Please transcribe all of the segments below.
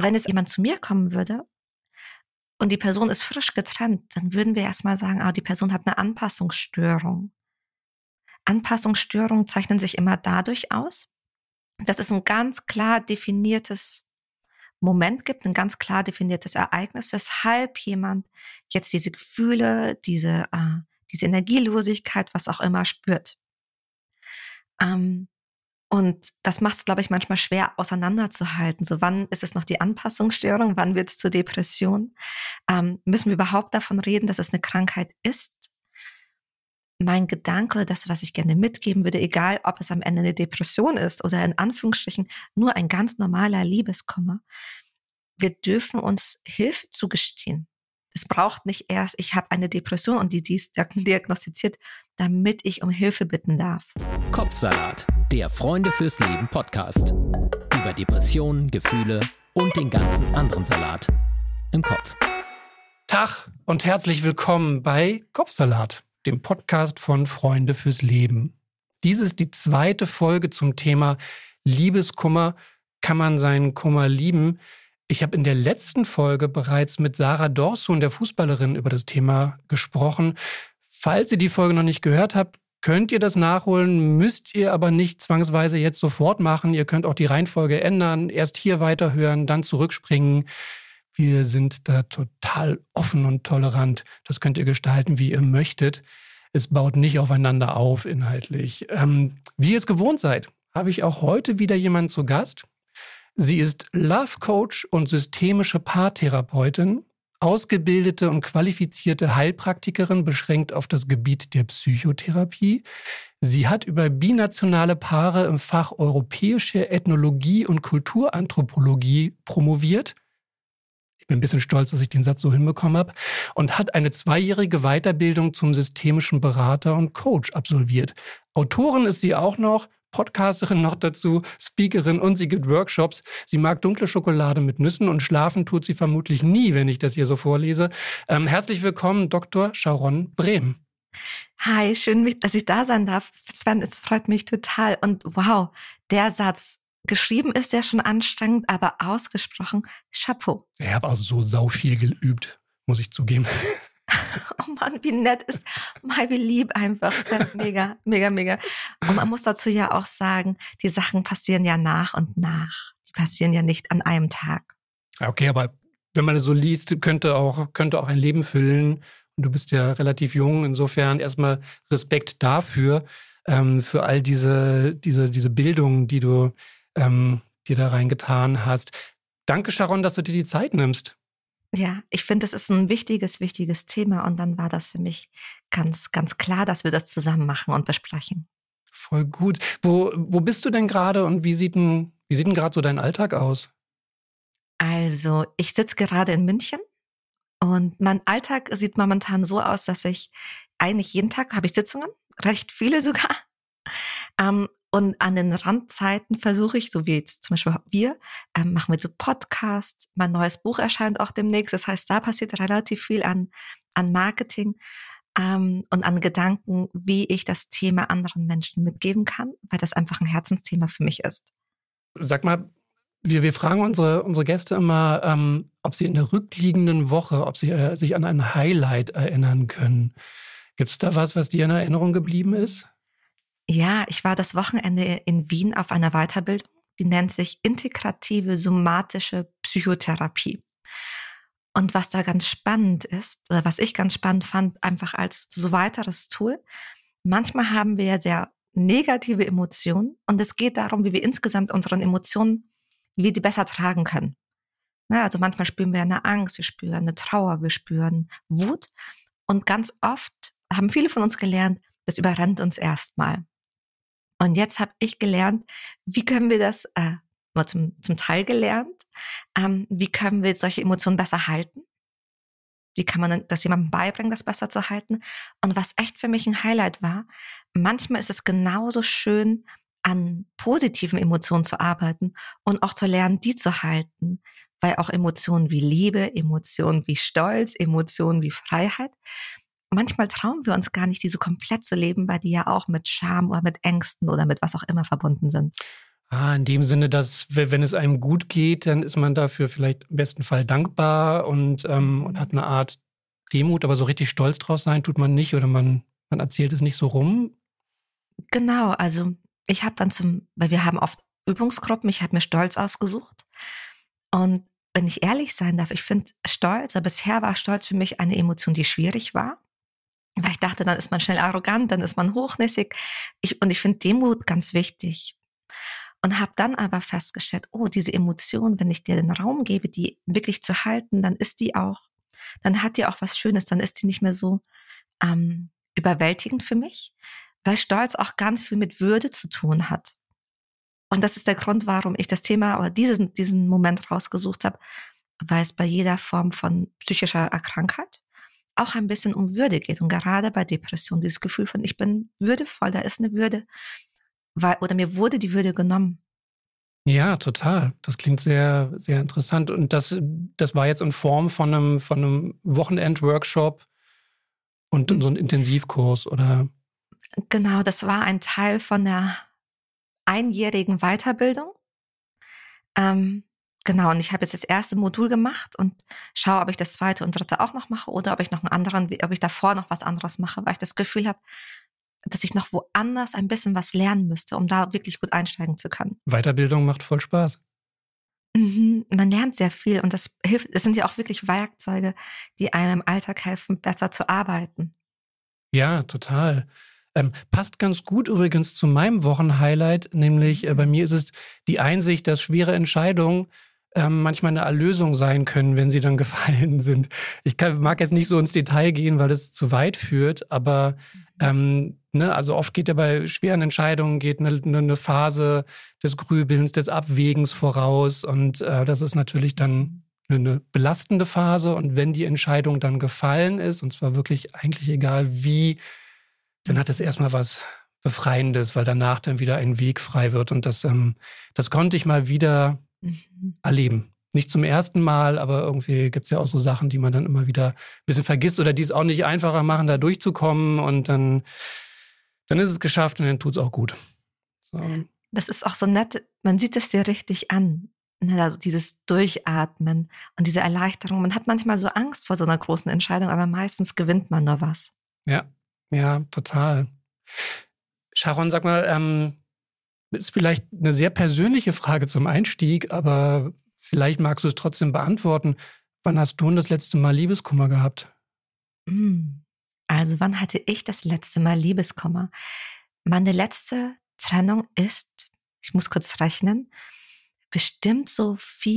wenn jetzt jemand zu mir kommen würde und die Person ist frisch getrennt, dann würden wir erstmal sagen, die Person hat eine Anpassungsstörung. Anpassungsstörungen zeichnen sich immer dadurch aus, dass es ein ganz klar definiertes Moment gibt, ein ganz klar definiertes Ereignis, weshalb jemand jetzt diese Gefühle, diese Energielosigkeit, was auch immer spürt. Und das macht es, glaube ich, manchmal schwer auseinanderzuhalten. So, wann ist es noch die Anpassungsstörung, wann wird es zur Depression? Müssen wir überhaupt davon reden, dass es eine Krankheit ist? Mein Gedanke, das, was ich gerne mitgeben würde, egal ob es am Ende eine Depression ist oder in Anführungsstrichen nur ein ganz normaler Liebeskummer, wir dürfen uns Hilfe zugestehen. Es braucht nicht erst, ich habe eine Depression und die ist diagnostiziert, damit ich um Hilfe bitten darf. Kopfsalat, der Freunde fürs Leben Podcast. Über Depressionen, Gefühle und den ganzen anderen Salat im Kopf. Tag und herzlich willkommen bei Kopfsalat, dem Podcast von Freunde fürs Leben. Dies ist die 2. Folge zum Thema Liebeskummer. Kann man seinen Kummer lieben? Ich habe in der letzten Folge bereits mit Sarah Dorsun, der Fußballerin, über das Thema gesprochen. Falls ihr die Folge noch nicht gehört habt, könnt ihr das nachholen, müsst ihr aber nicht zwangsweise jetzt sofort machen. Ihr könnt auch die Reihenfolge ändern, erst hier weiterhören, dann zurückspringen. Wir sind da total offen und tolerant. Das könnt ihr gestalten, wie ihr möchtet. Es baut nicht aufeinander auf inhaltlich. Wie ihr es gewohnt seid, habe ich auch heute wieder jemanden zu Gast. Sie ist Love Coach und systemische Paartherapeutin, ausgebildete und qualifizierte Heilpraktikerin, beschränkt auf das Gebiet der Psychotherapie. Sie hat über binationale Paare im Fach Europäische Ethnologie und Kulturanthropologie promoviert. Ich bin ein bisschen stolz, dass ich den Satz so hinbekommen habe. Und hat eine 2-jährige Weiterbildung zum systemischen Berater und Coach absolviert. Autorin ist sie auch noch, Podcasterin noch dazu, Speakerin und sie gibt Workshops. Sie mag dunkle Schokolade mit Nüssen und schlafen tut sie vermutlich nie, wenn ich das hier so vorlese. Herzlich willkommen, Dr. Sharon Brehm. Hi, schön, dass ich da sein darf. Sven, es freut mich total. Und wow, der Satz, geschrieben ist ja schon anstrengend, aber ausgesprochen, Chapeau. Ich habe auch so sau viel geübt, muss ich zugeben. Oh Mann, wie nett ist, wie lieb einfach. Es wäre mega, mega, mega. Und man muss dazu ja auch sagen, die Sachen passieren ja nach und nach. Die passieren ja nicht an einem Tag. Okay, aber wenn man es so liest, könnte auch ein Leben füllen. Und du bist ja relativ jung. Insofern erstmal Respekt dafür, für all diese Bildung, die du dir da reingetan hast. Danke, Sharon, dass du dir die Zeit nimmst. Ja, ich finde, das ist ein wichtiges Thema und dann war das für mich ganz, ganz klar, dass wir das zusammen machen und besprechen. Voll gut. Wo bist du denn gerade und wie sieht denn gerade so dein Alltag aus? Also, ich sitze gerade in München und mein Alltag sieht momentan so aus, dass ich eigentlich jeden Tag habe ich Sitzungen, recht viele sogar. Und an den Randzeiten versuche ich, so wie jetzt zum Beispiel machen wir so Podcasts, mein neues Buch erscheint auch demnächst. Das heißt, da passiert relativ viel an Marketing und an Gedanken, wie ich das Thema anderen Menschen mitgeben kann, weil das einfach ein Herzensthema für mich ist. Sag mal, wir fragen unsere Gäste immer, ob sie in der rückliegenden Woche, ob sie sich an ein Highlight erinnern können. Gibt es da was dir in Erinnerung geblieben ist? Ja, ich war das Wochenende in Wien auf einer Weiterbildung, die nennt sich integrative somatische Psychotherapie. Und was da ganz spannend ist, oder was ich ganz spannend fand, einfach als so weiteres Tool, manchmal haben wir ja sehr negative Emotionen und es geht darum, wie wir insgesamt unseren Emotionen, wie wir die besser tragen können. Ja, also manchmal spüren wir eine Angst, wir spüren eine Trauer, wir spüren Wut und ganz oft haben viele von uns gelernt, das überrennt uns erstmal. Und jetzt habe ich gelernt, wie können wir das, nur zum Teil gelernt, wie können wir solche Emotionen besser halten? Wie kann man das jemandem beibringen, das besser zu halten? Und was echt für mich ein Highlight war, manchmal ist es genauso schön, an positiven Emotionen zu arbeiten und auch zu lernen, die zu halten. Weil auch Emotionen wie Liebe, Emotionen wie Stolz, Emotionen wie Freiheit, manchmal trauen wir uns gar nicht, die so komplett zu leben, weil die ja auch mit Scham oder mit Ängsten oder mit was auch immer verbunden sind. In dem Sinne, dass wenn es einem gut geht, dann ist man dafür vielleicht im besten Fall dankbar und hat eine Art Demut, aber so richtig stolz drauf sein tut man nicht oder man erzählt es nicht so rum. Genau, also ich habe dann weil wir haben oft Übungsgruppen, ich habe mir Stolz ausgesucht. Und wenn ich ehrlich sein darf, ich finde Stolz, oder bisher war Stolz für mich eine Emotion, die schwierig war. Weil ich dachte, dann ist man schnell arrogant, dann ist man hochnäsig. Und ich finde Demut ganz wichtig. Und habe dann aber festgestellt, diese Emotion, wenn ich dir den Raum gebe, die wirklich zu halten, dann hat die auch was Schönes, dann ist die nicht mehr so überwältigend für mich, weil Stolz auch ganz viel mit Würde zu tun hat. Und das ist der Grund, warum ich das Thema oder diesen Moment rausgesucht habe, weil es bei jeder Form von psychischer Krankheit auch ein bisschen um Würde geht. Und gerade bei Depression, dieses Gefühl von, ich bin würdevoll, da ist eine Würde, oder mir wurde die Würde genommen. Ja, total. Das klingt sehr, sehr interessant. Und das war jetzt in Form von einem Wochenend-Workshop und so ein Intensivkurs, oder? Genau, das war ein Teil von der einjährigen Weiterbildung. Genau, und ich habe jetzt das erste Modul gemacht und schaue, ob ich das zweite und dritte auch noch mache oder ob ich davor noch was anderes mache, weil ich das Gefühl habe, dass ich noch woanders ein bisschen was lernen müsste, um da wirklich gut einsteigen zu können. Weiterbildung macht voll Spaß. Man lernt sehr viel und das hilft. Es sind ja auch wirklich Werkzeuge, die einem im Alltag helfen, besser zu arbeiten. Ja, total. Passt ganz gut übrigens zu meinem Wochenhighlight, nämlich bei mir ist es die Einsicht, dass schwere Entscheidungen manchmal eine Erlösung sein können, wenn sie dann gefallen sind. Ich mag jetzt nicht so ins Detail gehen, weil das zu weit führt, aber also oft geht ja bei schweren Entscheidungen eine Phase des Grübelns, des Abwägens voraus und das ist natürlich dann eine belastende Phase und wenn die Entscheidung dann gefallen ist, und zwar wirklich eigentlich egal wie, dann hat es erstmal was Befreiendes, weil danach dann wieder ein Weg frei wird und das konnte ich mal wieder erleben. Nicht zum ersten Mal, aber irgendwie gibt es ja auch so Sachen, die man dann immer wieder ein bisschen vergisst oder die es auch nicht einfacher machen, da durchzukommen und dann ist es geschafft und dann tut es auch gut. So. Das ist auch so nett, man sieht es dir richtig an, also dieses Durchatmen und diese Erleichterung. Man hat manchmal so Angst vor so einer großen Entscheidung, aber meistens gewinnt man nur was. Ja, total. Sharon, sag mal, ist vielleicht eine sehr persönliche Frage zum Einstieg, aber vielleicht magst du es trotzdem beantworten. Wann hast du denn das letzte Mal Liebeskummer gehabt? Also wann hatte ich das letzte Mal Liebeskummer? Meine letzte Trennung ist, ich muss kurz rechnen, bestimmt so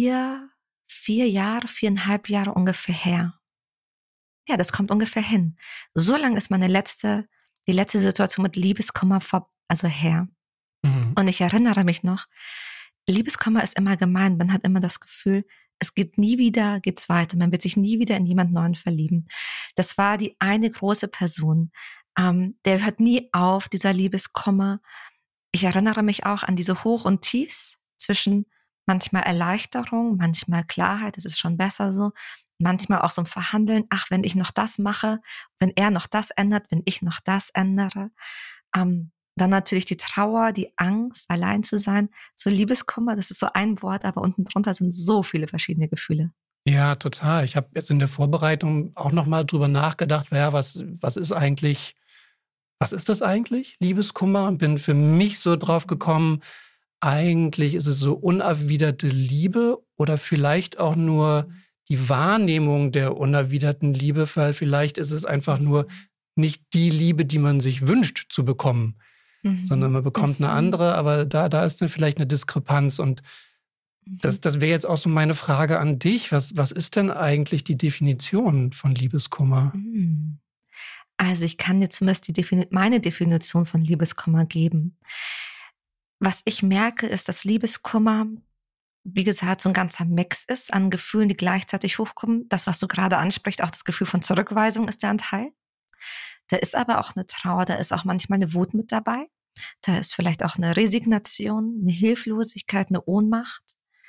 4,5 Jahre ungefähr her. Ja, das kommt ungefähr hin. So lange ist die letzte Situation mit Liebeskummer her. Und ich erinnere mich noch, Liebeskummer ist immer gemein. Man hat immer das Gefühl, es geht's weiter. Man wird sich nie wieder in jemand Neuen verlieben. Das war die eine große Person. Der hört nie auf, dieser Liebeskummer. Ich erinnere mich auch an diese Hoch- und Tiefs zwischen manchmal Erleichterung, manchmal Klarheit, es ist schon besser so. Manchmal auch so ein Verhandeln, wenn ich noch das mache, wenn er noch das ändert, wenn ich noch das ändere. Dann natürlich die Trauer, die Angst, allein zu sein. So Liebeskummer, das ist so ein Wort, aber unten drunter sind so viele verschiedene Gefühle. Ja, total. Ich habe jetzt in der Vorbereitung auch nochmal drüber nachgedacht, was ist das eigentlich, Liebeskummer? Und bin für mich so drauf gekommen, eigentlich ist es so unerwiderte Liebe oder vielleicht auch nur die Wahrnehmung der unerwiderten Liebe, weil vielleicht ist es einfach nur nicht die Liebe, die man sich wünscht zu bekommen, sondern man bekommt eine andere, aber da ist dann vielleicht eine Diskrepanz und das wäre jetzt auch so meine Frage an dich. Was ist denn eigentlich die Definition von Liebeskummer? Also ich kann dir zumindest meine Definition von Liebeskummer geben. Was ich merke, ist, dass Liebeskummer, wie gesagt, so ein ganzer Mix ist an Gefühlen, die gleichzeitig hochkommen. Das, was du gerade ansprichst, auch das Gefühl von Zurückweisung ist ja ein Teil. Da ist aber auch eine Trauer, da ist auch manchmal eine Wut mit dabei. Da ist vielleicht auch eine Resignation, eine Hilflosigkeit, eine Ohnmacht.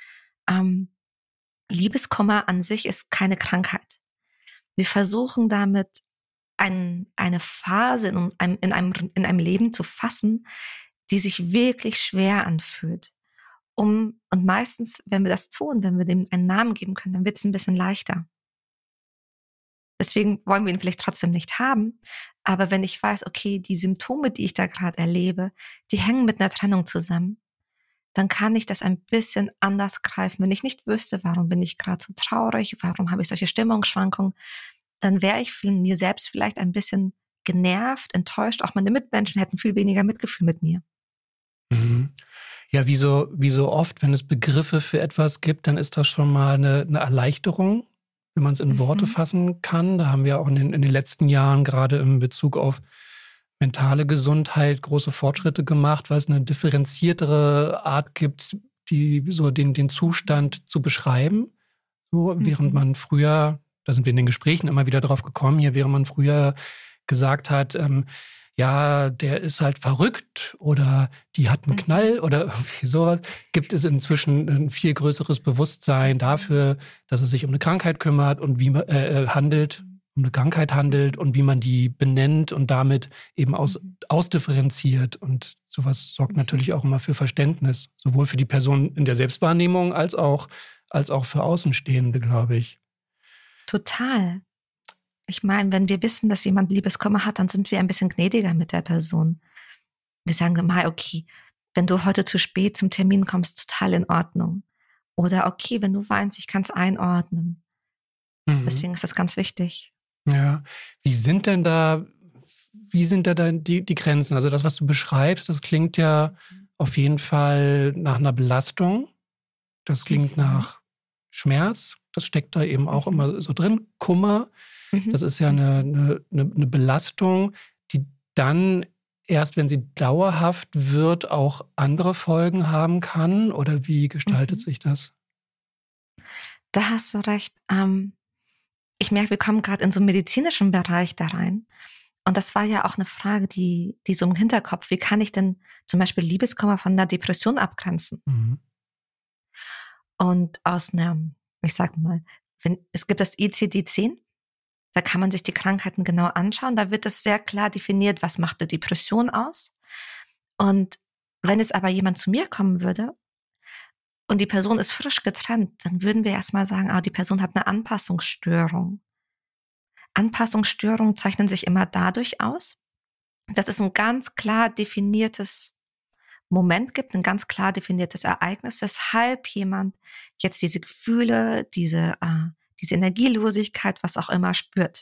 Liebeskummer an sich ist keine Krankheit. Wir versuchen damit eine Phase in einem Leben zu fassen, die sich wirklich schwer anfühlt. Und meistens, wenn wir das tun, wenn wir dem einen Namen geben können, dann wird es ein bisschen leichter. Deswegen wollen wir ihn vielleicht trotzdem nicht haben. Aber wenn ich weiß, okay, die Symptome, die ich da gerade erlebe, die hängen mit einer Trennung zusammen, dann kann ich das ein bisschen anders greifen. Wenn ich nicht wüsste, warum bin ich gerade so traurig, warum habe ich solche Stimmungsschwankungen, dann wäre ich von mir selbst vielleicht ein bisschen genervt, enttäuscht. Auch meine Mitmenschen hätten viel weniger Mitgefühl mit mir. Mhm. Ja, wie so oft, wenn es Begriffe für etwas gibt, dann ist das schon mal eine Erleichterung, wenn man es in Worte fassen kann. Da haben wir auch in den letzten Jahren gerade in Bezug auf mentale Gesundheit große Fortschritte gemacht, weil es eine differenziertere Art gibt, die so den Zustand zu beschreiben. So, während man früher, da sind wir in den Gesprächen immer wieder drauf gekommen, hier, während man früher gesagt hat, ja, der ist halt verrückt oder die hat einen Knall oder irgendwie sowas, gibt es inzwischen ein viel größeres Bewusstsein dafür, dass es sich um eine Krankheit kümmert und wie man um eine Krankheit handelt und wie man die benennt und damit eben ausdifferenziert. Und sowas sorgt natürlich auch immer für Verständnis, sowohl für die Person in der Selbstwahrnehmung als auch für Außenstehende, glaube ich. Total. Ich meine, wenn wir wissen, dass jemand Liebeskummer hat, dann sind wir ein bisschen gnädiger mit der Person. Wir sagen mal, okay, wenn du heute zu spät zum Termin kommst, total in Ordnung. Oder okay, wenn du weinst, ich kann es einordnen. Deswegen ist das ganz wichtig. Ja, wie sind da dann die Grenzen? Also das, was du beschreibst, das klingt ja auf jeden Fall nach einer Belastung. Das klingt nach Schmerz. Das steckt da eben auch immer so drin. Kummer. Das ist ja eine Belastung, die dann erst, wenn sie dauerhaft wird, auch andere Folgen haben kann? Oder wie gestaltet sich das? Da hast du recht. Ich merke, wir kommen gerade in so einen medizinischen Bereich da rein. Und das war ja auch eine Frage, die so im Hinterkopf, wie kann ich denn zum Beispiel Liebeskummer von einer Depression abgrenzen? Und aus einer, ich sag mal, es gibt das ICD-10, da kann man sich die Krankheiten genau anschauen. Da wird es sehr klar definiert, was macht eine Depression aus. Und wenn jetzt aber jemand zu mir kommen würde und die Person ist frisch getrennt, dann würden wir erstmal sagen, die Person hat eine Anpassungsstörung. Anpassungsstörungen zeichnen sich immer dadurch aus, dass es ein ganz klar definiertes Moment gibt, ein ganz klar definiertes Ereignis, weshalb jemand jetzt diese Gefühle, diese Energielosigkeit, was auch immer spürt.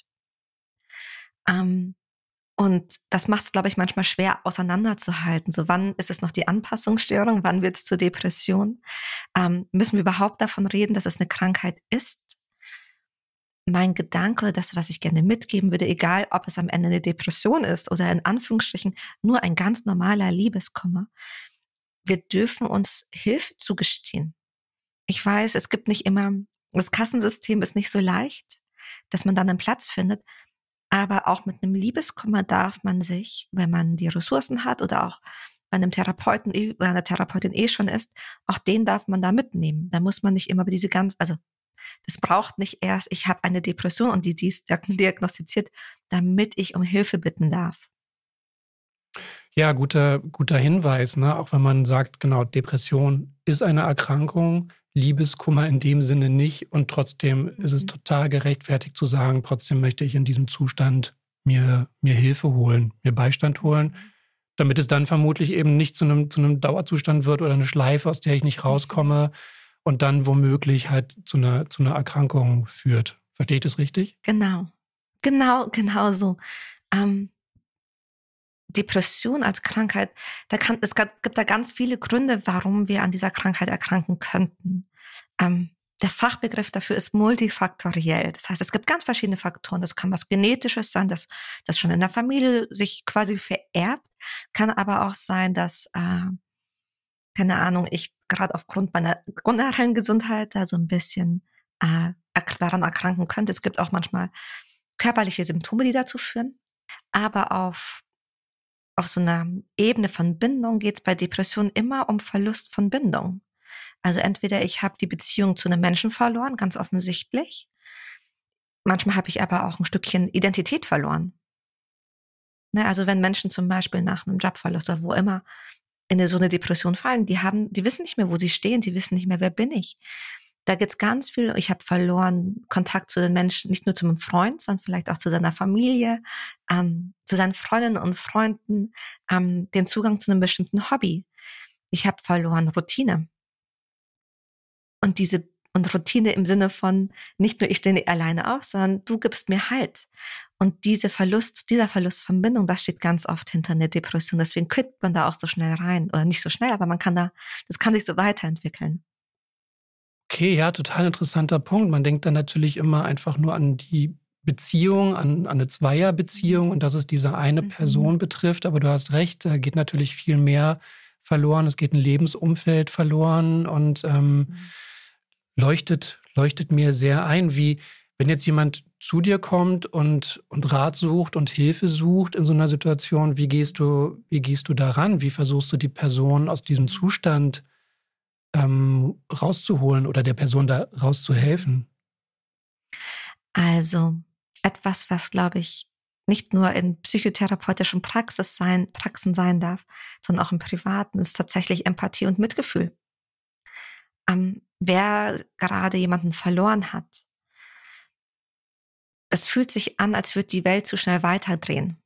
Und das macht es, glaube ich, manchmal schwer auseinanderzuhalten. So, wann ist es noch die Anpassungsstörung, wann wird es zur Depression? Müssen wir überhaupt davon reden, dass es eine Krankheit ist? Mein Gedanke, das, was ich gerne mitgeben würde, egal ob es am Ende eine Depression ist oder in Anführungsstrichen nur ein ganz normaler Liebeskummer, wir dürfen uns Hilfe zugestehen. Ich weiß, es gibt nicht immer, das Kassensystem ist nicht so leicht, dass man dann einen Platz findet, aber auch mit einem Liebeskummer darf man sich, wenn man die Ressourcen hat oder auch bei einem Therapeuten oder einer Therapeutin schon ist, auch den darf man da mitnehmen. Da muss man nicht immer über diese das braucht nicht erst, ich habe eine Depression und die ist diagnostiziert, damit ich um Hilfe bitten darf. Ja, guter Hinweis, ne? Auch wenn man sagt, genau, Depression ist eine Erkrankung, Liebeskummer in dem Sinne nicht und trotzdem ist es total gerechtfertigt zu sagen, trotzdem möchte ich in diesem Zustand mir Hilfe holen, mir Beistand holen, damit es dann vermutlich eben nicht zu einem Dauerzustand wird oder eine Schleife, aus der ich nicht rauskomme und dann womöglich halt zu einer Erkrankung führt. Verstehe ich das richtig? Genau so. Depression als Krankheit, es gibt da ganz viele Gründe, warum wir an dieser Krankheit erkranken könnten. Der Fachbegriff dafür ist multifaktoriell. Das heißt, es gibt ganz verschiedene Faktoren. Das kann was Genetisches sein, das schon in der Familie sich quasi vererbt. Kann aber auch sein, dass, keine Ahnung, ich gerade aufgrund meiner generellen Gesundheit da so ein bisschen daran erkranken könnte. Es gibt auch manchmal körperliche Symptome, die dazu führen. Aber auf so einer Ebene von Bindung geht es bei Depressionen immer um Verlust von Bindung. Also entweder ich habe die Beziehung zu einem Menschen verloren, ganz offensichtlich. Manchmal habe ich aber auch ein Stückchen Identität verloren. Ne, also wenn Menschen zum Beispiel nach einem Jobverlust oder wo immer in so eine Depression fallen, die wissen nicht mehr, wo sie stehen, die wissen nicht mehr, wer bin ich. Da gibt's ganz viel. Ich habe verloren Kontakt zu den Menschen, nicht nur zu meinem Freund, sondern vielleicht auch zu seiner Familie, zu seinen Freundinnen und Freunden, den Zugang zu einem bestimmten Hobby. Ich habe verloren Routine. Und Routine im Sinne von, nicht nur ich stehe alleine auf, sondern du gibst mir Halt. Und dieser Verlust von Bindung, das steht ganz oft hinter einer Depression. Deswegen kippt man da auch so schnell rein. Oder nicht so schnell, aber das kann sich so weiterentwickeln. Okay, ja, total interessanter Punkt. Man denkt dann natürlich immer einfach nur an die Beziehung, an eine Zweierbeziehung und dass es diese eine Person betrifft. Aber du hast recht, da geht natürlich viel mehr verloren. Es geht ein Lebensumfeld verloren und leuchtet mir sehr ein, wie wenn jetzt jemand zu dir kommt und Rat sucht und Hilfe sucht in so einer Situation, wie gehst du daran? Wie versuchst du die Person aus diesem Zustand rauszuholen oder der Person da rauszuhelfen? Also etwas, was, glaube ich, nicht nur in psychotherapeutischen Praxen sein darf, sondern auch im Privaten, ist tatsächlich Empathie und Mitgefühl. Wer gerade jemanden verloren hat, es fühlt sich an, als würde die Welt zu schnell weiterdrehen.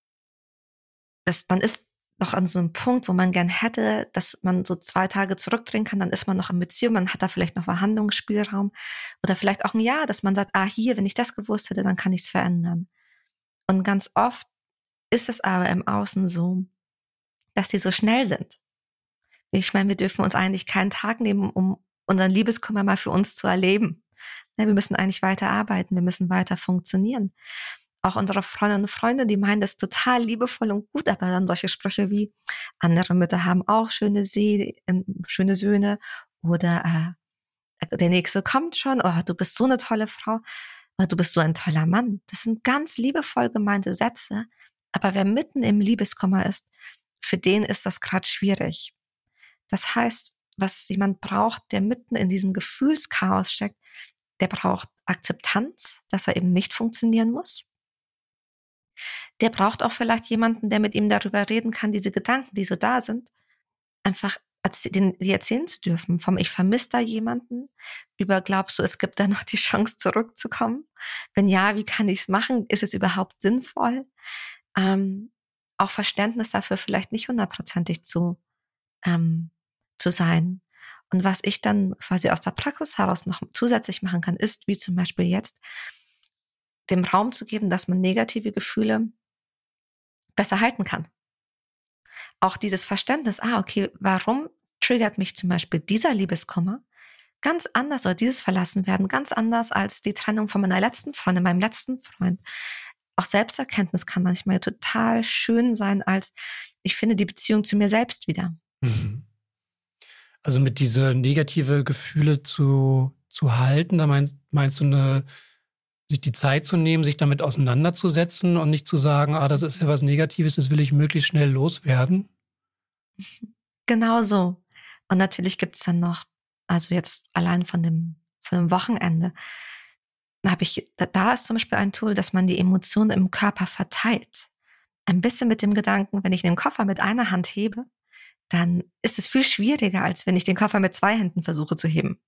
Man ist noch an so einem Punkt, wo man gern hätte, dass man so 2 Tage zurückdrehen kann, dann ist man noch in Beziehung, man hat da vielleicht noch Verhandlungsspielraum oder vielleicht auch ein Jahr, dass man sagt, hier, wenn ich das gewusst hätte, dann kann ich es verändern. Und ganz oft ist es aber im Außen so, dass sie so schnell sind. Ich meine, wir dürfen uns eigentlich keinen Tag nehmen, um unseren Liebeskummer mal für uns zu erleben. Wir müssen eigentlich weiter arbeiten, wir müssen weiter funktionieren. Auch unsere Freundinnen und Freunde, die meinen das total liebevoll und gut, aber dann solche Sprüche wie, andere Mütter haben auch schöne Söhne oder der Nächste kommt schon, du bist so eine tolle Frau, oder du bist so ein toller Mann. Das sind ganz liebevoll gemeinte Sätze, aber wer mitten im Liebeskummer ist, für den ist das gerade schwierig. Das heißt, was jemand braucht, der mitten in diesem Gefühlschaos steckt, der braucht Akzeptanz, dass er eben nicht funktionieren muss. Der braucht auch vielleicht jemanden, der mit ihm darüber reden kann, diese Gedanken, die so da sind, einfach die erzählen zu dürfen. Vom ich vermisse da jemanden, über glaubst du, es gibt da noch die Chance zurückzukommen? Wenn ja, wie kann ich es machen? Ist es überhaupt sinnvoll? Auch Verständnis dafür vielleicht nicht 100%ig zu sein. Und was ich dann quasi aus der Praxis heraus noch zusätzlich machen kann, ist, wie zum Beispiel jetzt, dem Raum zu geben, dass man negative Gefühle besser halten kann. Auch dieses Verständnis, okay, warum triggert mich zum Beispiel dieser Liebeskummer ganz anders oder dieses Verlassenwerden ganz anders als die Trennung von meiner letzten Freundin, meinem letzten Freund. Auch Selbsterkenntnis kann manchmal total schön sein, als ich finde die Beziehung zu mir selbst wieder. Mhm. Also mit diese negative Gefühle zu halten, da meinst du sich die Zeit zu nehmen, sich damit auseinanderzusetzen und nicht zu sagen, das ist ja was Negatives, das will ich möglichst schnell loswerden? Genau so. Und natürlich gibt es dann noch, also jetzt allein von dem Wochenende, da ist zum Beispiel ein Tool, dass man die Emotionen im Körper verteilt. Ein bisschen mit dem Gedanken, wenn ich den Koffer mit einer Hand hebe, dann ist es viel schwieriger, als wenn ich den Koffer mit 2 Händen versuche zu heben.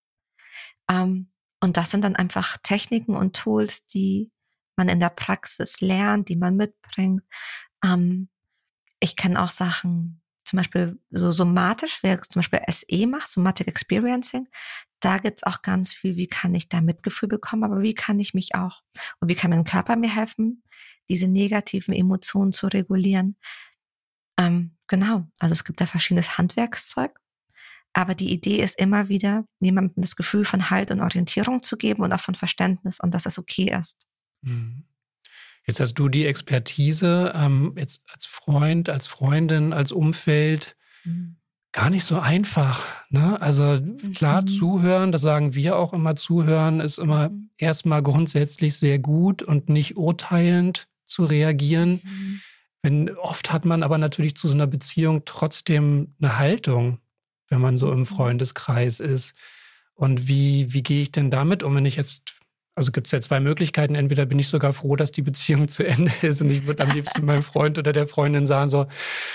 Und das sind dann einfach Techniken und Tools, die man in der Praxis lernt, die man mitbringt. Ich kenne auch Sachen, zum Beispiel so somatisch, wer zum Beispiel SE macht, Somatic Experiencing, da gibt's auch ganz viel, wie kann ich da Mitgefühl bekommen, aber wie kann ich mich auch und wie kann mein Körper mir helfen, diese negativen Emotionen zu regulieren. Genau, also es gibt da verschiedenes Handwerkszeug, aber die Idee ist immer wieder, jemandem das Gefühl von Halt und Orientierung zu geben und auch von Verständnis und dass es okay ist. Jetzt hast du die Expertise, jetzt als Freund, als Freundin, als Umfeld, gar nicht so einfach, ne? Also klar, zuhören, das sagen wir auch immer, zuhören ist immer erstmal grundsätzlich sehr gut und nicht urteilend zu reagieren. Oft hat man aber natürlich zu so einer Beziehung trotzdem eine Haltung, wenn man so im Freundeskreis ist. Und wie gehe ich denn damit um, wenn ich jetzt, also gibt es ja 2 Möglichkeiten, entweder bin ich sogar froh, dass die Beziehung zu Ende ist und ich würde am liebsten meinem Freund oder der Freundin sagen so,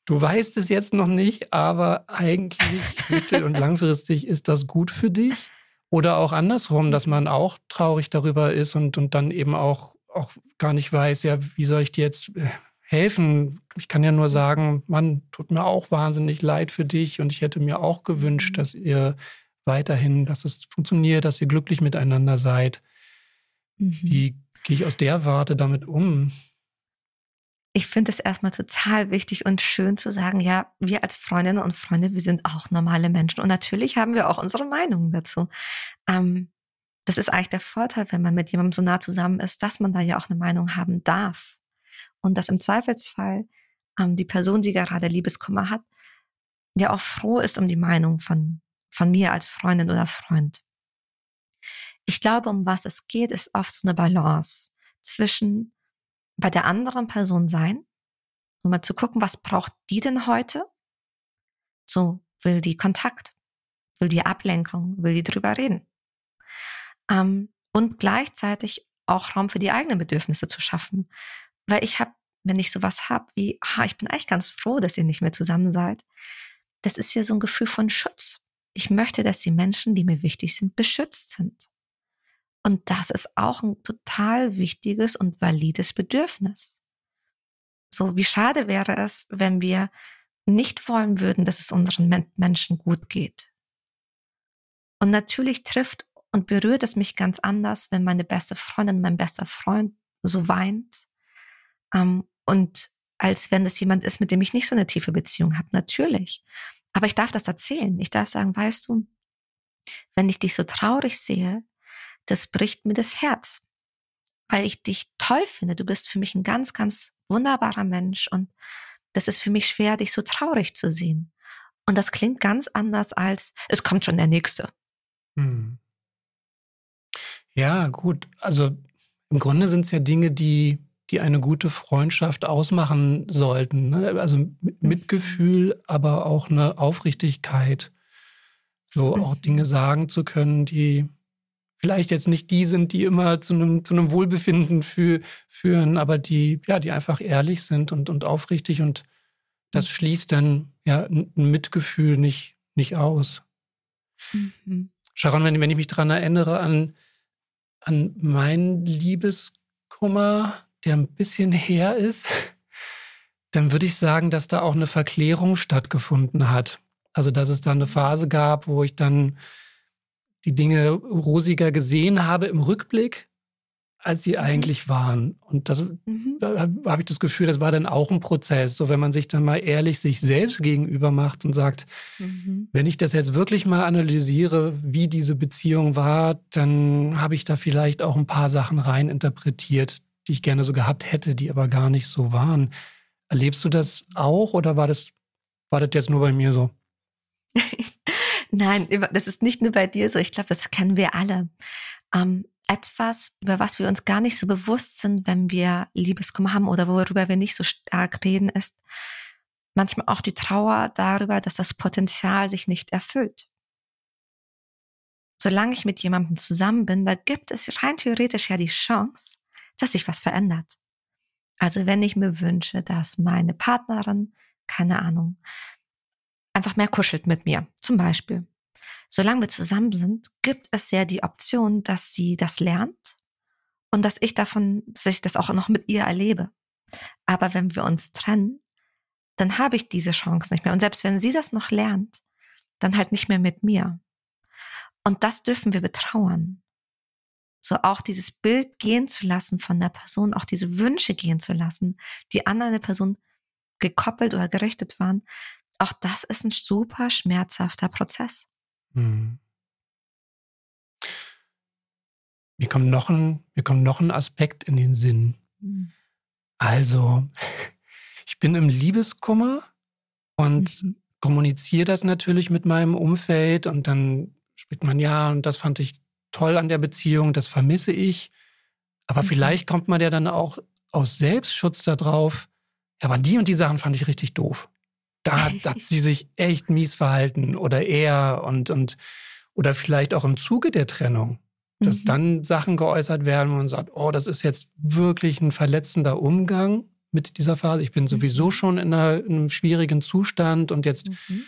Du weißt es jetzt noch nicht, aber eigentlich mittel- und langfristig ist das gut für dich. Oder auch andersrum, dass man auch traurig darüber ist und dann eben auch gar nicht weiß, ja, wie soll ich dir jetzt helfen? Ich kann ja nur sagen, Mann, tut mir auch wahnsinnig leid für dich und ich hätte mir auch gewünscht, dass ihr weiterhin, dass es funktioniert, dass ihr glücklich miteinander seid. Wie gehe ich aus der Warte damit um? Ich finde es erstmal total wichtig und schön zu sagen, ja, wir als Freundinnen und Freunde, wir sind auch normale Menschen. Und natürlich haben wir auch unsere Meinungen dazu. Das ist eigentlich der Vorteil, wenn man mit jemandem so nah zusammen ist, dass man da ja auch eine Meinung haben darf. Und dass im Zweifelsfall die Person, die gerade Liebeskummer hat, ja auch froh ist um die Meinung von mir als Freundin oder Freund. Ich glaube, um was es geht, ist oft so eine Balance zwischen bei der anderen Person sein, um mal zu gucken, was braucht die denn heute? So, will die Kontakt? Will die Ablenkung? Will die drüber reden? Und gleichzeitig auch Raum für die eigenen Bedürfnisse zu schaffen. Weil wenn ich sowas habe wie, ich bin eigentlich ganz froh, dass ihr nicht mehr zusammen seid, das ist ja so ein Gefühl von Schutz. Ich möchte, dass die Menschen, die mir wichtig sind, beschützt sind. Und das ist auch ein total wichtiges und valides Bedürfnis. So, wie schade wäre es, wenn wir nicht wollen würden, dass es unseren Menschen gut geht. Und natürlich trifft und berührt es mich ganz anders, wenn meine beste Freundin, mein bester Freund so weint. Und als wenn es jemand ist, mit dem ich nicht so eine tiefe Beziehung habe, natürlich. Aber ich darf das erzählen. Ich darf sagen, weißt du, wenn ich dich so traurig sehe, das bricht mir das Herz, weil ich dich toll finde. Du bist für mich ein ganz, ganz wunderbarer Mensch und das ist für mich schwer, dich so traurig zu sehen. Und das klingt ganz anders als, es kommt schon der Nächste. Ja, gut. Also im Grunde sind es ja Dinge, die eine gute Freundschaft ausmachen sollten. Ne? Also Mitgefühl, aber auch eine Aufrichtigkeit. So auch Dinge sagen zu können, die vielleicht jetzt nicht die sind, die immer zu einem Wohlbefinden führen, aber die einfach ehrlich sind und aufrichtig und das schließt dann ja ein Mitgefühl nicht aus. Sharon, wenn ich mich daran erinnere an meinen Liebeskummer, der ein bisschen her ist, dann würde ich sagen, dass da auch eine Verklärung stattgefunden hat. Also dass es da eine Phase gab, wo ich dann die Dinge rosiger gesehen habe im Rückblick, als sie eigentlich waren. Und da habe ich das Gefühl, das war dann auch ein Prozess. So, wenn man sich dann mal ehrlich sich selbst gegenüber macht und sagt, wenn ich das jetzt wirklich mal analysiere, wie diese Beziehung war, dann habe ich da vielleicht auch ein paar Sachen rein interpretiert, die ich gerne so gehabt hätte, die aber gar nicht so waren. Erlebst du das auch oder war das jetzt nur bei mir so? Nein, das ist nicht nur bei dir so. Ich glaube, das kennen wir alle. Etwas, über was wir uns gar nicht so bewusst sind, wenn wir Liebeskummer haben oder worüber wir nicht so stark reden, ist manchmal auch die Trauer darüber, dass das Potenzial sich nicht erfüllt. Solange ich mit jemandem zusammen bin, da gibt es rein theoretisch ja die Chance, dass sich was verändert. Also wenn ich mir wünsche, dass meine Partnerin, keine Ahnung, einfach mehr kuschelt mit mir, zum Beispiel. Solange wir zusammen sind, gibt es ja die Option, dass sie das lernt und dass ich das auch noch mit ihr erlebe. Aber wenn wir uns trennen, dann habe ich diese Chance nicht mehr. Und selbst wenn sie das noch lernt, dann halt nicht mehr mit mir. Und das dürfen wir betrauern. So auch dieses Bild gehen zu lassen von der Person, auch diese Wünsche gehen zu lassen, die an eine Person gekoppelt oder gerichtet waren. Auch das ist ein super schmerzhafter Prozess. Mir kommt noch ein Aspekt in den Sinn. Also, ich bin im Liebeskummer und kommuniziere das natürlich mit meinem Umfeld und dann spricht man, ja, und das fand ich toll an der Beziehung, das vermisse ich. Aber vielleicht kommt man ja dann auch aus Selbstschutz da drauf, ja, aber die und die Sachen fand ich richtig doof. Da hat sie sich echt mies verhalten oder er oder vielleicht auch im Zuge der Trennung, dass dann Sachen geäußert werden, wo man sagt, oh, das ist jetzt wirklich ein verletzender Umgang mit dieser Phase. Ich bin sowieso schon in einem schwierigen Zustand und jetzt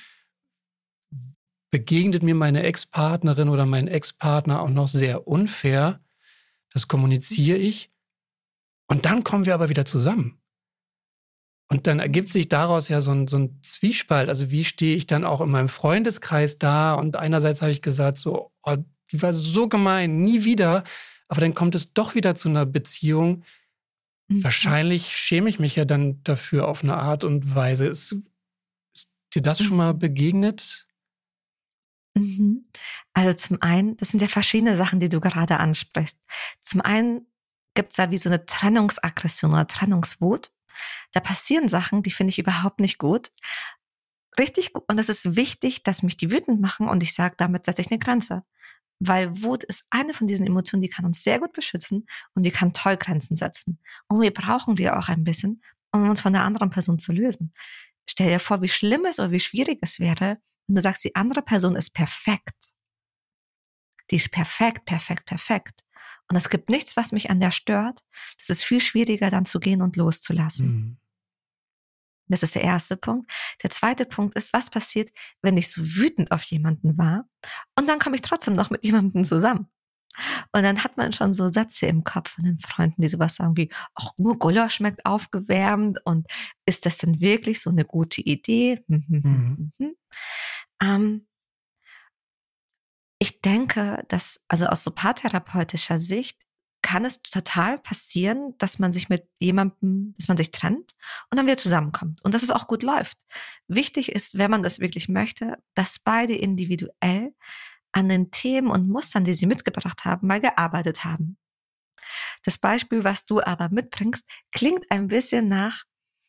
begegnet mir meine Ex-Partnerin oder mein Ex-Partner auch noch sehr unfair. Das kommuniziere ich. Und dann kommen wir aber wieder zusammen. Und dann ergibt sich daraus ja so ein Zwiespalt. Also wie stehe ich dann auch in meinem Freundeskreis da? Und einerseits habe ich gesagt, so, oh, die war so gemein, nie wieder. Aber dann kommt es doch wieder zu einer Beziehung. Wahrscheinlich schäme ich mich ja dann dafür auf eine Art und Weise. Ist dir das schon mal begegnet? Also zum einen, das sind ja verschiedene Sachen, die du gerade ansprichst. Zum einen gibt es da wie so eine Trennungsaggression oder Trennungswut. Da passieren Sachen, die finde ich überhaupt nicht gut. Richtig gut. Und es ist wichtig, dass mich die wütend machen und ich sage, damit setze ich eine Grenze. Weil Wut ist eine von diesen Emotionen, die kann uns sehr gut beschützen und die kann toll Grenzen setzen. Und wir brauchen die auch ein bisschen, um uns von der anderen Person zu lösen. Stell dir vor, wie schlimm es oder wie schwierig es wäre, wenn du sagst, die andere Person ist perfekt. Die ist perfekt, perfekt, perfekt. Und es gibt nichts, was mich an der stört. Das ist viel schwieriger, dann zu gehen und loszulassen. Das ist der erste Punkt. Der zweite Punkt ist, was passiert, wenn ich so wütend auf jemanden war und dann komme ich trotzdem noch mit jemandem zusammen. Und dann hat man schon so Sätze im Kopf von den Freunden, die sowas sagen wie, ach, nur Gulasch schmeckt aufgewärmt und ist das denn wirklich so eine gute Idee? Ich denke, dass, also aus so paartherapeutischer Sicht, kann es total passieren, dass man sich mit jemandem, dass man sich trennt und dann wieder zusammenkommt und dass es auch gut läuft. Wichtig ist, wenn man das wirklich möchte, dass beide individuell an den Themen und Mustern, die sie mitgebracht haben, mal gearbeitet haben. Das Beispiel, was du aber mitbringst, klingt ein bisschen nach,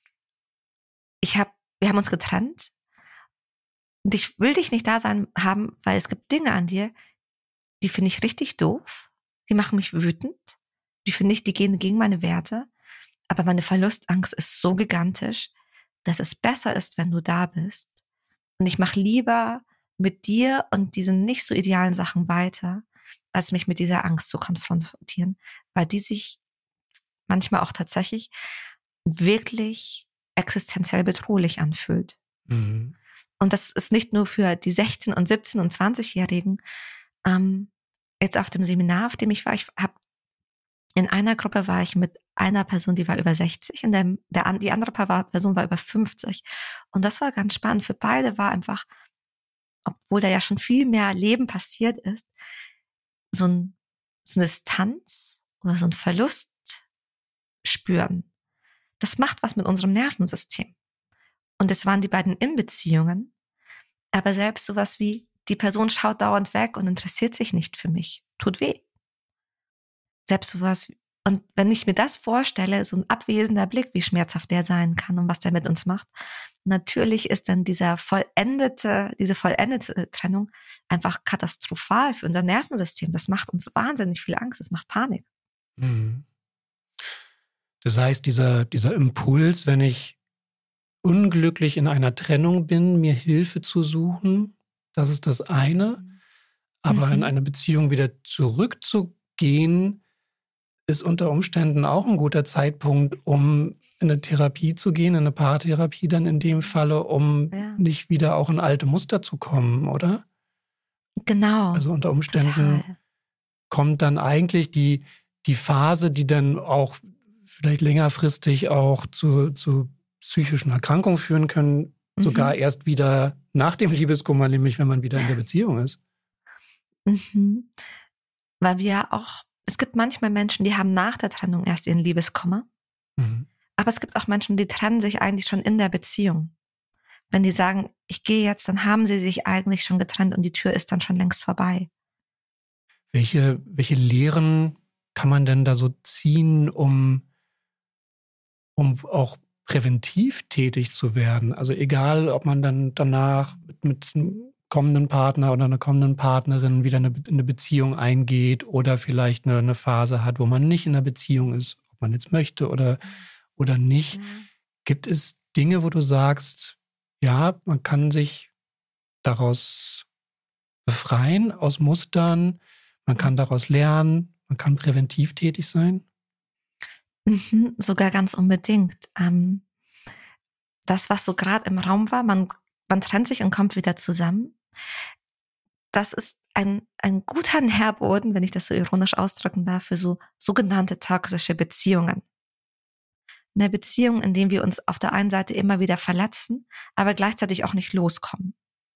wir haben uns getrennt und ich will dich nicht da sein haben, weil es gibt Dinge an dir, die finde ich richtig doof. Die machen mich wütend. Die finde ich, die gehen gegen meine Werte. Aber meine Verlustangst ist so gigantisch, dass es besser ist, wenn du da bist. Und ich mache lieber mit dir und diesen nicht so idealen Sachen weiter, als mich mit dieser Angst zu konfrontieren, weil die sich manchmal auch tatsächlich wirklich existenziell bedrohlich anfühlt. Und das ist nicht nur für die 16- und 17- und 20-Jährigen. Jetzt auf dem Seminar, auf dem ich war, in einer Gruppe war ich mit einer Person, die war über 60 und die andere Person war über 50. Und das war ganz spannend. Für beide war einfach, obwohl da ja schon viel mehr Leben passiert ist, so eine Distanz oder so ein Verlust spüren. Das macht was mit unserem Nervensystem. Und es waren die beiden in Beziehungen, aber selbst sowas wie, die Person schaut dauernd weg und interessiert sich nicht für mich. Tut weh. Selbst sowas. Und wenn ich mir das vorstelle, so ein abwesender Blick, wie schmerzhaft der sein kann und was der mit uns macht, natürlich ist dann diese vollendete Trennung einfach katastrophal für unser Nervensystem. Das macht uns wahnsinnig viel Angst. Das macht Panik. Das heißt, dieser Impuls, wenn ich unglücklich in einer Trennung bin, mir Hilfe zu suchen, das ist das eine. Aber in eine Beziehung wieder zurückzugehen, ist unter Umständen auch ein guter Zeitpunkt, um in eine Therapie zu gehen, in eine Paartherapie dann in dem Falle, um nicht wieder auch in alte Muster zu kommen, oder? Genau. Also unter Umständen kommt dann eigentlich die Phase, die dann auch vielleicht längerfristig auch zu psychischen Erkrankungen führen können, sogar erst wieder nach dem Liebeskummer, nämlich wenn man wieder in der Beziehung ist. Weil wir auch, es gibt manchmal Menschen, die haben nach der Trennung erst ihren Liebeskummer. Aber es gibt auch Menschen, die trennen sich eigentlich schon in der Beziehung. Wenn die sagen, ich gehe jetzt, dann haben sie sich eigentlich schon getrennt und die Tür ist dann schon längst vorbei. Welche Lehren kann man denn da so ziehen, um auch präventiv tätig zu werden? Also egal, ob man dann danach mit einem kommenden Partner oder einer kommenden Partnerin wieder in eine Beziehung eingeht oder vielleicht eine Phase hat, wo man nicht in einer Beziehung ist, ob man jetzt möchte oder nicht. Gibt es Dinge, wo du sagst, ja, man kann sich daraus befreien, aus Mustern, man kann daraus lernen, man kann präventiv tätig sein? Sogar ganz unbedingt. Das, was so gerade im Raum war, man trennt sich und kommt wieder zusammen. Das ist ein guter Nährboden, wenn ich das so ironisch ausdrücken darf, für so sogenannte toxische Beziehungen. Eine Beziehung, in der wir uns auf der einen Seite immer wieder verletzen, aber gleichzeitig auch nicht loskommen.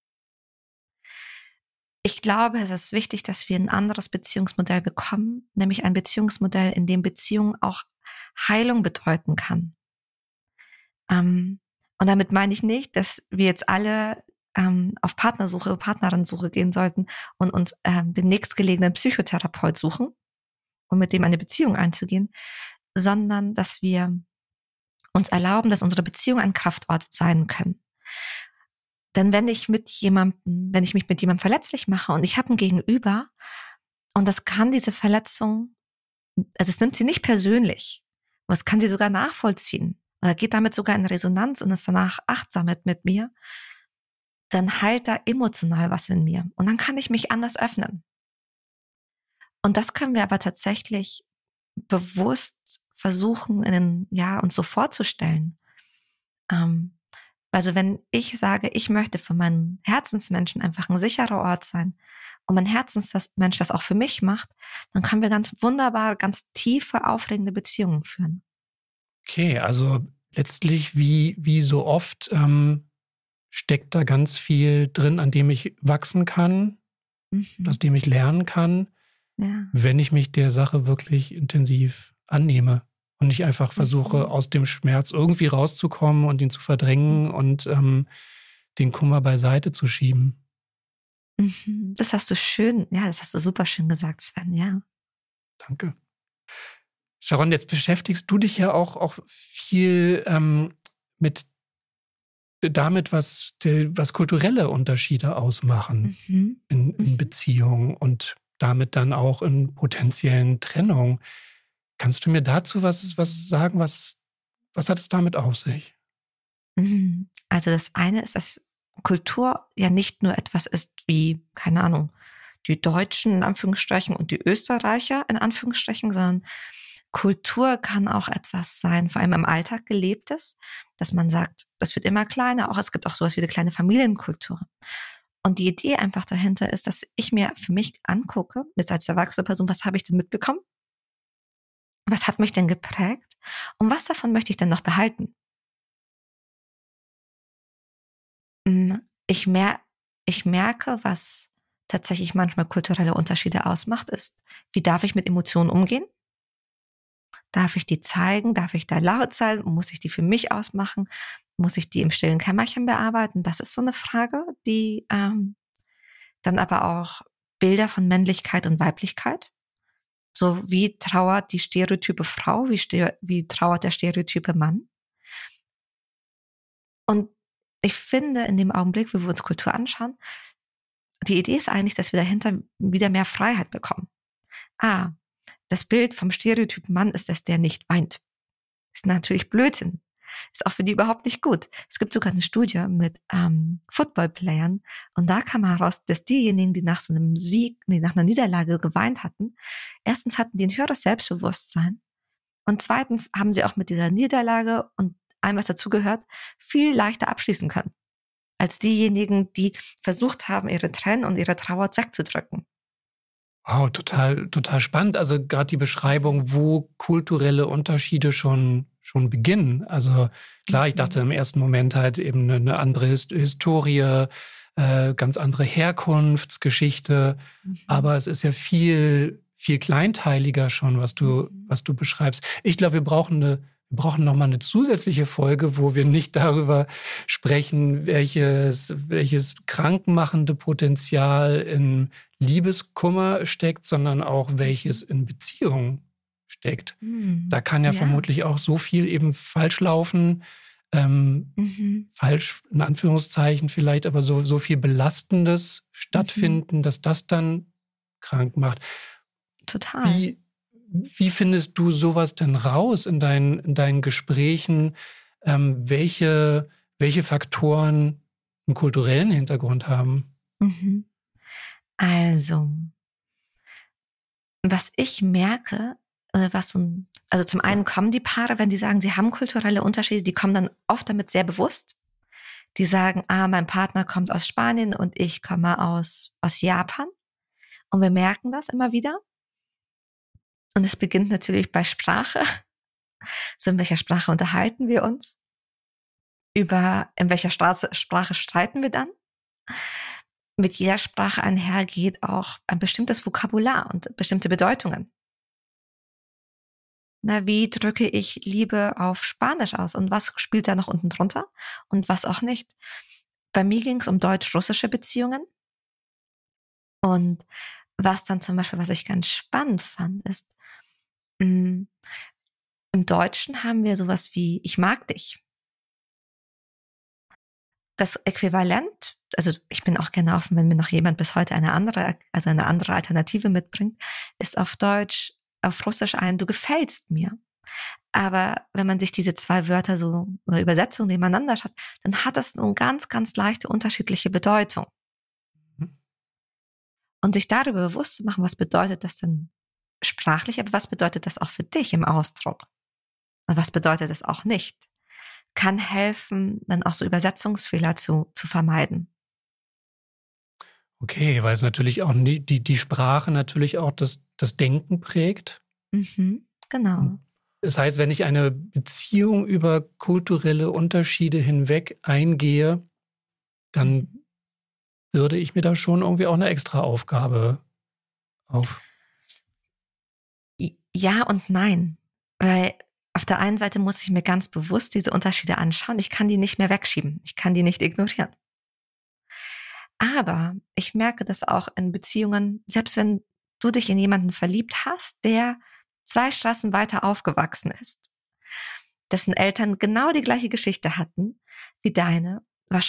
Ich glaube, es ist wichtig, dass wir ein anderes Beziehungsmodell bekommen, nämlich ein Beziehungsmodell, in dem Beziehung auch Heilung bedeuten kann. Und damit meine ich nicht, dass wir jetzt alle auf Partnersuche, Partnerinnensuche gehen sollten und uns den nächstgelegenen Psychotherapeut suchen, um mit dem eine Beziehung einzugehen, sondern dass wir uns erlauben, dass unsere Beziehungen ein Kraftort sein können. Denn wenn ich mich mit jemandem verletzlich mache und ich habe ein Gegenüber und das kann diese Verletzung, also es nimmt sie nicht persönlich, aber es kann sie sogar nachvollziehen oder geht damit sogar in Resonanz und ist danach achtsam mit mir, dann heilt da emotional was in mir und dann kann ich mich anders öffnen. Und das können wir aber tatsächlich bewusst versuchen, uns so vorzustellen. Also wenn ich sage, ich möchte für meinen Herzensmenschen einfach ein sicherer Ort sein und mein Herzensmensch das auch für mich macht, dann können wir ganz wunderbar, ganz tiefe, aufregende Beziehungen führen. Okay, also letztlich wie so oft steckt da ganz viel drin, an dem ich wachsen kann, aus dem ich lernen kann, wenn ich mich der Sache wirklich intensiv annehme. Und nicht einfach versuche, aus dem Schmerz irgendwie rauszukommen und ihn zu verdrängen und den Kummer beiseite zu schieben. Das hast du super schön gesagt, Sven, ja. Danke. Sharon, jetzt beschäftigst du dich ja auch viel damit, was kulturelle Unterschiede ausmachen in Beziehungen und damit dann auch in potenziellen Trennungen. Kannst du mir dazu was sagen? Was hat es damit auf sich? Also das eine ist, dass Kultur ja nicht nur etwas ist wie, keine Ahnung, die Deutschen in Anführungsstrichen und die Österreicher in Anführungsstrichen, sondern Kultur kann auch etwas sein, vor allem im Alltag gelebtes, dass man sagt, das wird immer kleiner, es gibt auch sowas wie eine kleine Familienkultur. Und die Idee einfach dahinter ist, dass ich mir für mich angucke, jetzt als erwachsene Person, was habe ich denn mitbekommen? Was hat mich denn geprägt? Und was davon möchte ich denn noch behalten? Ich merke, was tatsächlich manchmal kulturelle Unterschiede ausmacht, ist, wie darf ich mit Emotionen umgehen? Darf ich die zeigen? Darf ich da laut sein? Muss ich die für mich ausmachen? Muss ich die im stillen Kämmerchen bearbeiten? Das ist so eine Frage, die dann aber auch Bilder von Männlichkeit und Weiblichkeit. So wie trauert die stereotype Frau, wie trauert der stereotype Mann. Und ich finde, in dem Augenblick, wo wir uns Kultur anschauen, die Idee ist eigentlich, dass wir dahinter wieder mehr Freiheit bekommen. Das Bild vom stereotypen Mann ist, dass der nicht weint. Ist natürlich Blödsinn. Ist auch für die überhaupt nicht gut. Es gibt sogar eine Studie mit Footballplayern und da kam heraus, dass diejenigen, die nach so einem nach einer Niederlage geweint hatten, erstens hatten die ein höheres Selbstbewusstsein und zweitens haben sie auch mit dieser Niederlage und allem, was dazugehört, viel leichter abschließen können, als diejenigen, die versucht haben, ihre Tränen und ihre Trauer wegzudrücken. Wow, total spannend. Also gerade die Beschreibung, wo kulturelle Unterschiede schon beginnen. Also klar, ich dachte im ersten Moment halt eben eine andere Historie, ganz andere Herkunftsgeschichte. Aber es ist ja viel, viel kleinteiliger schon, was du beschreibst. Ich glaube, wir brauchen noch mal eine zusätzliche Folge, wo wir nicht darüber sprechen, welches krankmachende Potenzial in Liebeskummer steckt, sondern auch welches in Beziehungen steckt. Da kann ja vermutlich auch so viel eben falsch laufen, falsch in Anführungszeichen vielleicht, aber so viel Belastendes stattfinden, dass das dann krank macht. Total. Wie findest du sowas denn raus in deinen Gesprächen? Welche Faktoren einen kulturellen Hintergrund haben? Also, was ich merke, was so ein also zum einen kommen die Paare, wenn die sagen, sie haben kulturelle Unterschiede, die kommen dann oft damit sehr bewusst. Die sagen, mein Partner kommt aus Spanien und ich komme aus Japan. Und wir merken das immer wieder. Und es beginnt natürlich bei Sprache. So, in welcher Sprache unterhalten wir uns? In welcher Sprache streiten wir dann? Mit jeder Sprache einhergeht auch ein bestimmtes Vokabular und bestimmte Bedeutungen. Wie drücke ich Liebe auf Spanisch aus und was spielt da noch unten drunter und was auch nicht? Bei mir ging es um deutsch-russische Beziehungen. Und was dann zum Beispiel, was ich ganz spannend fand, ist, im Deutschen haben wir sowas wie ich mag dich. Das Äquivalent, also ich bin auch gerne offen, wenn mir noch jemand bis heute eine andere Alternative mitbringt, ist auf Deutsch, auf Russisch du gefällst mir. Aber wenn man sich diese zwei Wörter so oder Übersetzungen nebeneinander schaut, dann hat das eine ganz, ganz leichte unterschiedliche Bedeutung. Und sich darüber bewusst zu machen, was bedeutet das denn sprachlich, aber was bedeutet das auch für dich im Ausdruck? Und was bedeutet das auch nicht? Kann helfen, dann auch so Übersetzungsfehler zu vermeiden. Okay, weil es natürlich auch die Sprache natürlich auch das Denken prägt. Genau. Das heißt, wenn ich eine Beziehung über kulturelle Unterschiede hinweg eingehe, dann würde ich mir da schon irgendwie auch eine extra Aufgabe auf. Ja und nein. Weil auf der einen Seite muss ich mir ganz bewusst diese Unterschiede anschauen. Ich kann die nicht mehr wegschieben. Ich kann die nicht ignorieren. Aber ich merke das auch in Beziehungen, selbst wenn du dich in jemanden verliebt hast, der 2 Straßen weiter aufgewachsen ist, dessen Eltern genau die gleiche Geschichte hatten wie deine,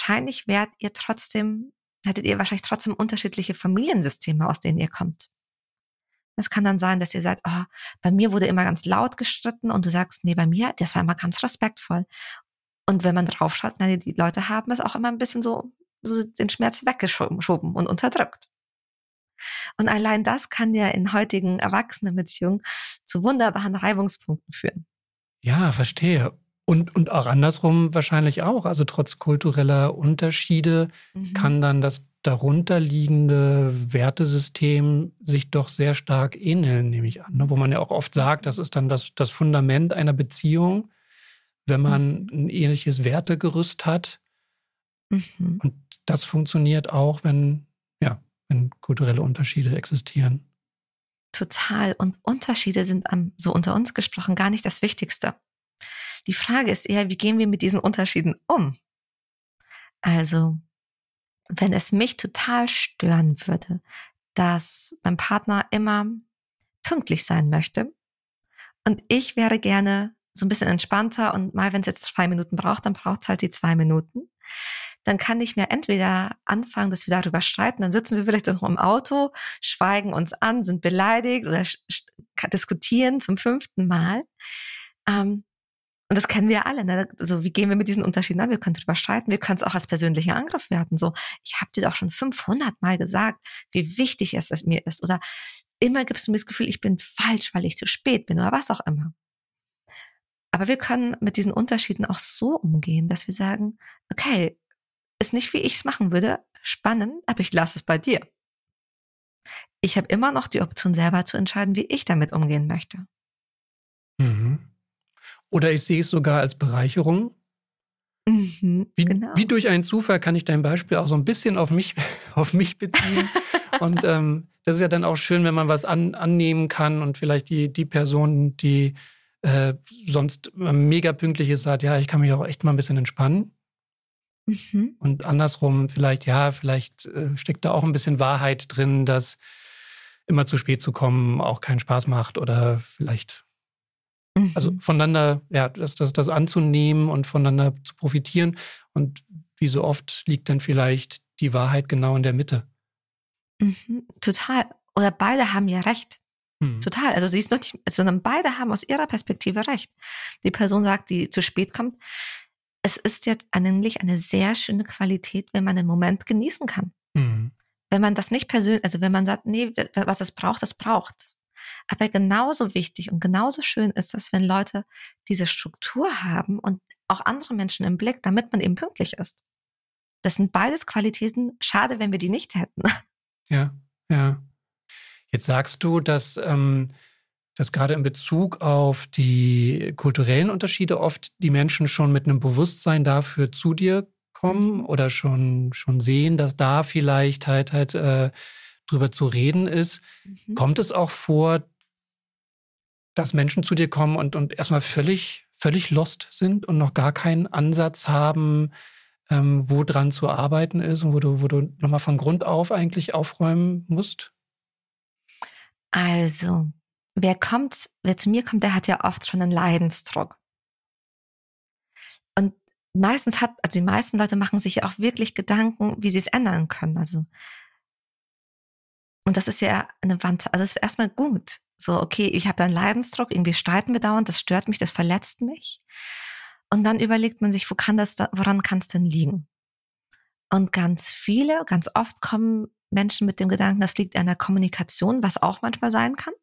hättet ihr wahrscheinlich trotzdem unterschiedliche Familiensysteme, aus denen ihr kommt. Es kann dann sein, dass ihr sagt, bei mir wurde immer ganz laut gestritten und du sagst, nee, bei mir, das war immer ganz respektvoll. Und wenn man draufschaut, die Leute haben es auch immer ein bisschen so den Schmerz weggeschoben und unterdrückt. Und allein das kann ja in heutigen Erwachsenenbeziehungen zu wunderbaren Reibungspunkten führen. Ja, verstehe. Und auch andersrum wahrscheinlich auch. Also trotz kultureller Unterschiede kann dann das darunterliegende Wertesystem sich doch sehr stark ähneln, nehme ich an. Wo man ja auch oft sagt, das ist dann das Fundament einer Beziehung, wenn man ein ähnliches Wertegerüst hat. Und das funktioniert auch, wenn kulturelle Unterschiede existieren. Total. Und Unterschiede sind so unter uns gesprochen gar nicht das Wichtigste. Die Frage ist eher, wie gehen wir mit diesen Unterschieden um? Also, wenn es mich total stören würde, dass mein Partner immer pünktlich sein möchte und ich wäre gerne so ein bisschen entspannter und mal, wenn es jetzt 2 Minuten braucht, dann braucht es halt die 2 Minuten. Dann kann ich mir entweder anfangen, dass wir darüber streiten, dann sitzen wir vielleicht noch im Auto, schweigen uns an, sind beleidigt oder diskutieren zum 5. Mal. Und das kennen wir alle. Ne? So, wie gehen wir mit diesen Unterschieden an? Wir können darüber streiten, wir können es auch als persönlichen Angriff werten. So, ich habe dir doch schon 500 Mal gesagt, wie wichtig es mir ist. Oder immer gibst du mir das Gefühl, ich bin falsch, weil ich zu spät bin oder was auch immer. Aber wir können mit diesen Unterschieden auch so umgehen, dass wir sagen, okay, ist nicht, wie ich es machen würde, spannend, aber ich lasse es bei dir. Ich habe immer noch die Option, selber zu entscheiden, wie ich damit umgehen möchte. Oder ich sehe es sogar als Bereicherung. Genau. Wie durch einen Zufall kann ich dein Beispiel auch so ein bisschen auf mich beziehen. Und das ist ja dann auch schön, wenn man was annehmen kann und vielleicht die Person, die sonst mega pünktlich ist, sagt, ja, ich kann mich auch echt mal ein bisschen entspannen. Und andersrum vielleicht steckt da auch ein bisschen Wahrheit drin, dass immer zu spät zu kommen auch keinen Spaß macht oder vielleicht, also voneinander, das anzunehmen und voneinander zu profitieren. Und wie so oft liegt dann vielleicht die Wahrheit genau in der Mitte. Total. Oder beide haben ja recht. Total. Also sie ist noch nicht, sondern beide haben aus ihrer Perspektive recht. Die Person sagt, die zu spät kommt. Es ist jetzt eigentlich eine sehr schöne Qualität, wenn man den Moment genießen kann. Wenn man das nicht persönlich, also wenn man sagt, nee, was es braucht, das braucht's. Aber genauso wichtig und genauso schön ist es, wenn Leute diese Struktur haben und auch andere Menschen im Blick, damit man eben pünktlich ist. Das sind beides Qualitäten. Schade, wenn wir die nicht hätten. Ja, ja. Jetzt sagst du, dass gerade in Bezug auf die kulturellen Unterschiede oft die Menschen schon mit einem Bewusstsein dafür zu dir kommen oder schon sehen, dass da vielleicht halt drüber zu reden ist. Kommt es auch vor, dass Menschen zu dir kommen und erstmal völlig lost sind und noch gar keinen Ansatz haben, wo dran zu arbeiten ist und wo du nochmal von Grund auf eigentlich aufräumen musst? Also, wer zu mir kommt, der hat ja oft schon einen Leidensdruck. Und die meisten Leute machen sich ja auch wirklich Gedanken, wie sie es ändern können. Also, und das ist ja eine Wand, also es ist erstmal gut. So, okay, ich habe da einen Leidensdruck, irgendwie streiten wir dauernd, das stört mich, das verletzt mich. Und dann überlegt man sich, woran kann es denn liegen? Und ganz oft kommen Menschen mit dem Gedanken, das liegt an der Kommunikation, was auch manchmal sein kann.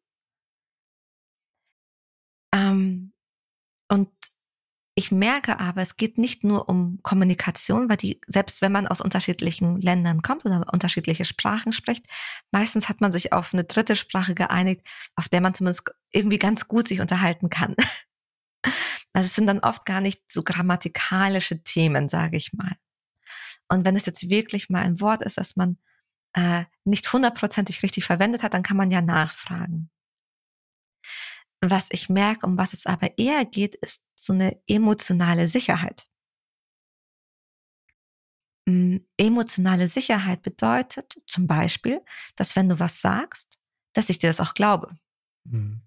Und ich merke aber, es geht nicht nur um Kommunikation, weil selbst wenn man aus unterschiedlichen Ländern kommt oder unterschiedliche Sprachen spricht, meistens hat man sich auf eine dritte Sprache geeinigt, auf der man zumindest irgendwie ganz gut sich unterhalten kann. Also es sind dann oft gar nicht so grammatikalische Themen, sage ich mal. Und wenn es jetzt wirklich mal ein Wort ist, das man nicht 100% richtig verwendet hat, dann kann man ja nachfragen. Was ich merke, um was es aber eher geht, ist so eine emotionale Sicherheit. Emotionale Sicherheit bedeutet zum Beispiel, dass wenn du was sagst, dass ich dir das auch glaube. Mhm.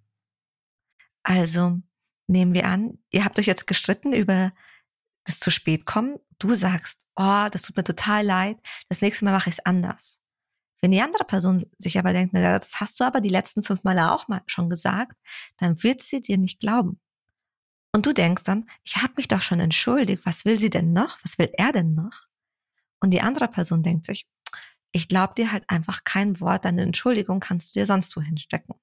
Also nehmen wir an, ihr habt euch jetzt gestritten über das zu spät kommen. Du sagst, oh, das tut mir total leid, das nächste Mal mache ich es anders. Wenn die andere Person sich aber denkt, na, das hast du aber die letzten 5 Male auch mal schon gesagt, dann wird sie dir nicht glauben. Und du denkst dann, ich habe mich doch schon entschuldigt, was will sie denn noch? Was will er denn noch? Und die andere Person denkt sich, ich glaube dir halt einfach kein Wort, deine Entschuldigung kannst du dir sonst wo hinstecken.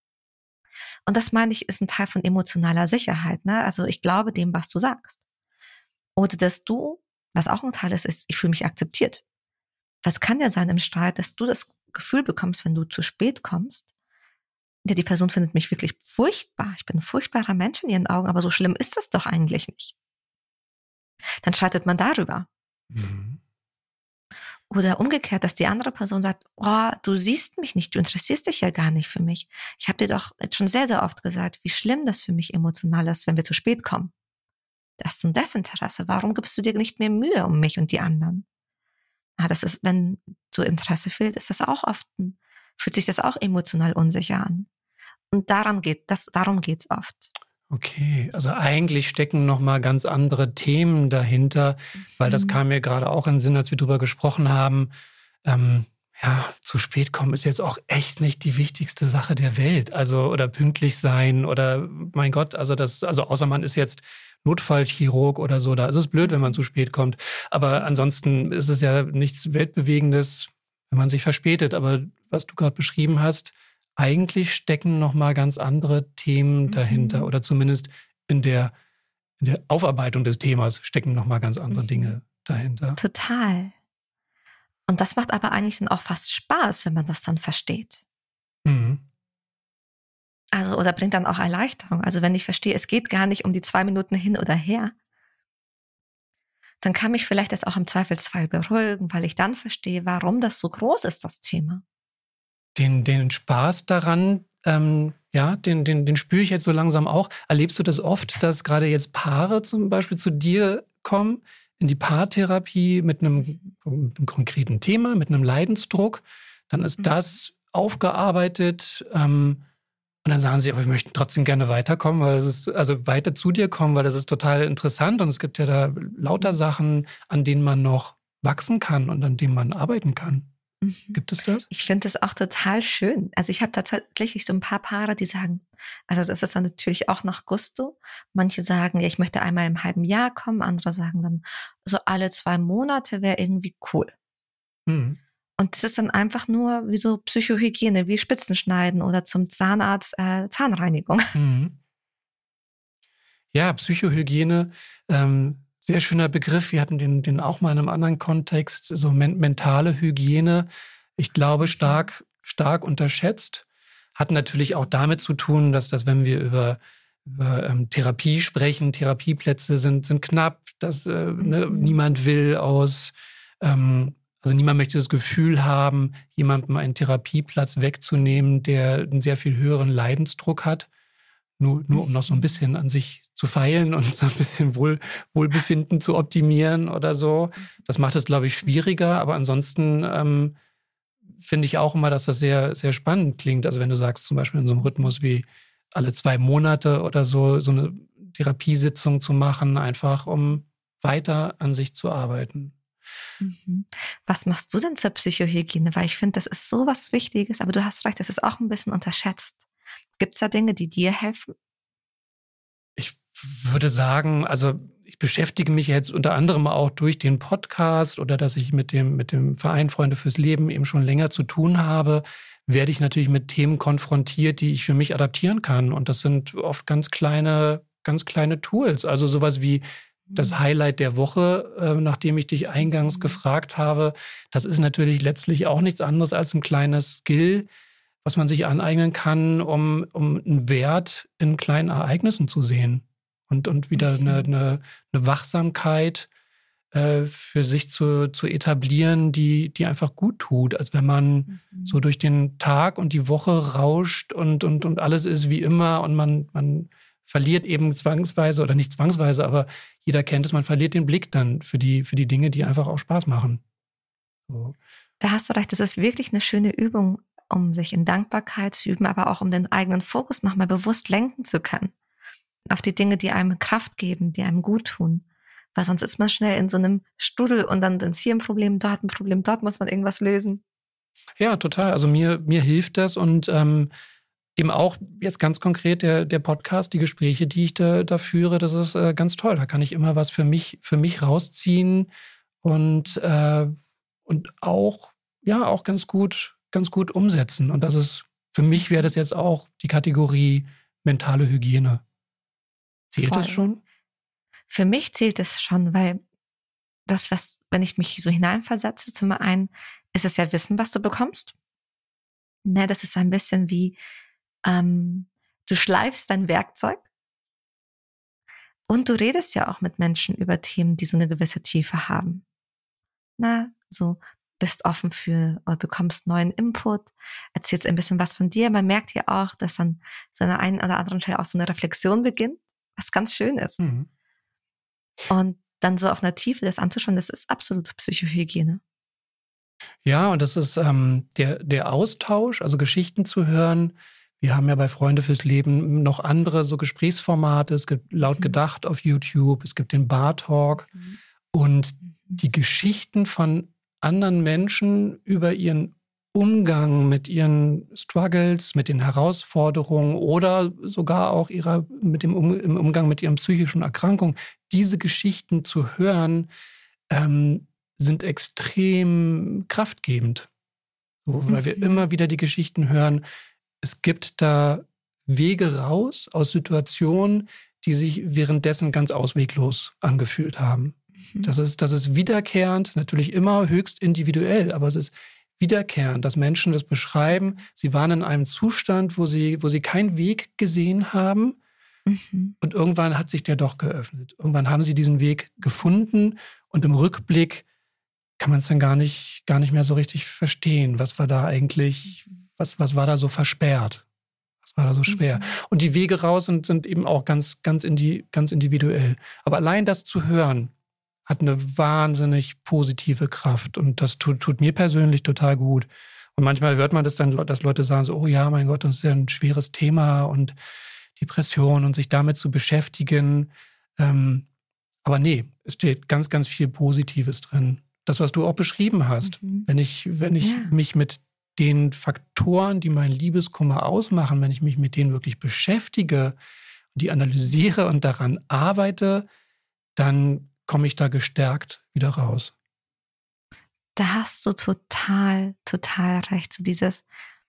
Und das meine ich, ist ein Teil von emotionaler Sicherheit, ne? Also ich glaube dem, was du sagst. Oder dass du, was auch ein Teil ist, ich fühle mich akzeptiert. Was kann ja sein im Streit, dass du das Gefühl bekommst, wenn du zu spät kommst, ja, die Person findet mich wirklich furchtbar. Ich bin ein furchtbarer Mensch in ihren Augen, aber so schlimm ist es doch eigentlich nicht. Dann streitet man darüber. Mhm. Oder umgekehrt, dass die andere Person sagt, oh, du siehst mich nicht, du interessierst dich ja gar nicht für mich. Ich habe dir doch jetzt schon sehr, sehr oft gesagt, wie schlimm das für mich emotional ist, wenn wir zu spät kommen. Das ist ein Desinteresse. Warum gibst du dir nicht mehr Mühe um mich und die anderen? Das ist, wenn so Interesse fehlt, ist das auch fühlt sich das auch emotional unsicher an. Und darum geht's oft. Okay, also eigentlich stecken nochmal ganz andere Themen dahinter, weil das kam mir gerade auch in den Sinn, als wir drüber gesprochen haben. Zu spät kommen ist jetzt auch echt nicht die wichtigste Sache der Welt. Also, oder pünktlich sein oder, mein Gott, also außer man ist jetzt Notfallchirurg oder so, da ist es blöd, wenn man zu spät kommt. Aber ansonsten ist es ja nichts Weltbewegendes, wenn man sich verspätet. Aber was du gerade beschrieben hast, eigentlich stecken nochmal ganz andere Themen dahinter. Oder zumindest in der Aufarbeitung des Themas stecken nochmal ganz andere Dinge dahinter. Total. Und das macht aber eigentlich dann auch fast Spaß, wenn man das dann versteht. Mhm. Also, oder bringt dann auch Erleichterung. Also wenn ich verstehe, es geht gar nicht um die 2 Minuten hin oder her, dann kann mich vielleicht das auch im Zweifelsfall beruhigen, weil ich dann verstehe, warum das so groß ist, das Thema. Den Spaß daran, den spüre ich jetzt so langsam auch. Erlebst du das oft, dass gerade jetzt Paare zum Beispiel zu dir kommen, in die Paartherapie mit einem konkreten Thema, mit einem Leidensdruck, dann ist das aufgearbeitet, und dann sagen sie, aber wir möchten trotzdem gerne weiterkommen, weil weiter zu dir kommen, weil das ist total interessant und es gibt ja da lauter Sachen, an denen man noch wachsen kann und an denen man arbeiten kann. Gibt es das? Ich finde das auch total schön. Also ich habe tatsächlich so ein paar Paare, die sagen, also das ist dann natürlich auch nach Gusto. Manche sagen, ja, ich möchte einmal im halben Jahr kommen. Andere sagen dann, so alle 2 Monate wäre irgendwie cool. Mhm. Und das ist dann einfach nur wie so Psychohygiene, wie Spitzen schneiden oder zum Zahnarzt Zahnreinigung. Mhm. Ja, Psychohygiene, sehr schöner Begriff. Wir hatten den auch mal in einem anderen Kontext, so mentale Hygiene. Ich glaube, stark unterschätzt. Hat natürlich auch damit zu tun, dass wenn wir über Therapie sprechen, Therapieplätze sind knapp, dass niemand will also niemand möchte das Gefühl haben, jemandem einen Therapieplatz wegzunehmen, der einen sehr viel höheren Leidensdruck hat. Nur um noch so ein bisschen an sich zu feilen und so ein bisschen Wohlbefinden zu optimieren oder so. Das macht es, glaube ich, schwieriger. Aber ansonsten finde ich auch immer, dass das sehr, sehr spannend klingt. Also wenn du sagst, zum Beispiel in so einem Rhythmus wie alle 2 Monate oder so eine Therapiesitzung zu machen, einfach um weiter an sich zu arbeiten. Was machst du denn zur Psychohygiene? Weil ich finde, das ist so was Wichtiges, aber du hast recht, das ist auch ein bisschen unterschätzt. Gibt es da Dinge, die dir helfen? Ich würde sagen, also ich beschäftige mich jetzt unter anderem auch durch den Podcast oder dass ich mit dem Verein Freunde fürs Leben eben schon länger zu tun habe, werde ich natürlich mit Themen konfrontiert, die ich für mich adaptieren kann. Und das sind oft ganz kleine Tools. Also sowas wie das Highlight der Woche, nachdem ich dich eingangs gefragt habe, das ist natürlich letztlich auch nichts anderes als ein kleines Skill, was man sich aneignen kann, um einen Wert in kleinen Ereignissen zu sehen und wieder eine Wachsamkeit für sich zu etablieren, die einfach gut tut, als wenn man so durch den Tag und die Woche rauscht und alles ist wie immer und man verliert eben zwangsweise oder nicht zwangsweise, aber jeder kennt es, man verliert den Blick dann für die Dinge, die einfach auch Spaß machen. So. Da hast du recht, das ist wirklich eine schöne Übung, um sich in Dankbarkeit zu üben, aber auch um den eigenen Fokus nochmal bewusst lenken zu können. Auf die Dinge, die einem Kraft geben, die einem gut tun. Weil sonst ist man schnell in so einem Strudel und dann ist hier ein Problem, dort muss man irgendwas lösen. Ja, total. Also mir hilft das und eben auch jetzt ganz konkret der Podcast, die Gespräche, die ich da führe, das ist ganz toll. Da kann ich immer was für mich rausziehen und auch ganz gut umsetzen. Und das ist, für mich wäre das jetzt auch die Kategorie mentale Hygiene. Zählt das schon? Für mich zählt es schon, weil wenn ich mich so hineinversetze, zum einen ist es ja Wissen, was du bekommst. Ne, das ist ein bisschen wie, du schleifst dein Werkzeug und du redest ja auch mit Menschen über Themen, die so eine gewisse Tiefe haben. So bist offen oder bekommst neuen Input, erzählst ein bisschen was von dir. Man merkt ja auch, dass dann so an einer einen oder anderen Stelle auch so eine Reflexion beginnt, was ganz schön ist. Mhm. Und dann so auf einer Tiefe das anzuschauen, das ist absolute Psychohygiene. Ja, und das ist der Austausch, also Geschichten zu hören. Wir haben ja bei Freunde fürs Leben noch andere so Gesprächsformate. Es gibt Laut gedacht auf YouTube, es gibt den Bar Talk. Und die Geschichten von anderen Menschen über ihren Umgang mit ihren Struggles, mit den Herausforderungen oder sogar auch im Umgang mit ihren psychischen Erkrankungen, diese Geschichten zu hören, sind extrem kraftgebend. So, weil wir immer wieder die Geschichten hören, es gibt da Wege raus aus Situationen, die sich währenddessen ganz ausweglos angefühlt haben. Das ist wiederkehrend, natürlich immer höchst individuell, aber es ist wiederkehrend, dass Menschen das beschreiben. Sie waren in einem Zustand, wo sie keinen Weg gesehen haben. Und irgendwann hat sich der doch geöffnet. Irgendwann haben sie diesen Weg gefunden und im Rückblick kann man es dann gar nicht mehr so richtig verstehen. Was war da eigentlich, was war da so versperrt? Was war da so schwer? Und die Wege raus sind eben auch ganz individuell. Aber allein das zu hören, hat eine wahnsinnig positive Kraft und das tut mir persönlich total gut. Und manchmal hört man das dann, dass Leute sagen so, oh ja, mein Gott, das ist ja ein schweres Thema und Depression und sich damit zu beschäftigen. Aber nee, es steht ganz, ganz viel Positives drin. Das, was du auch beschrieben hast, wenn ich mich mit den Faktoren, die meinen Liebeskummer ausmachen, wenn ich mich mit denen wirklich beschäftige, die analysiere und daran arbeite, dann komme ich da gestärkt wieder raus. da hast du total, total recht. So dieses,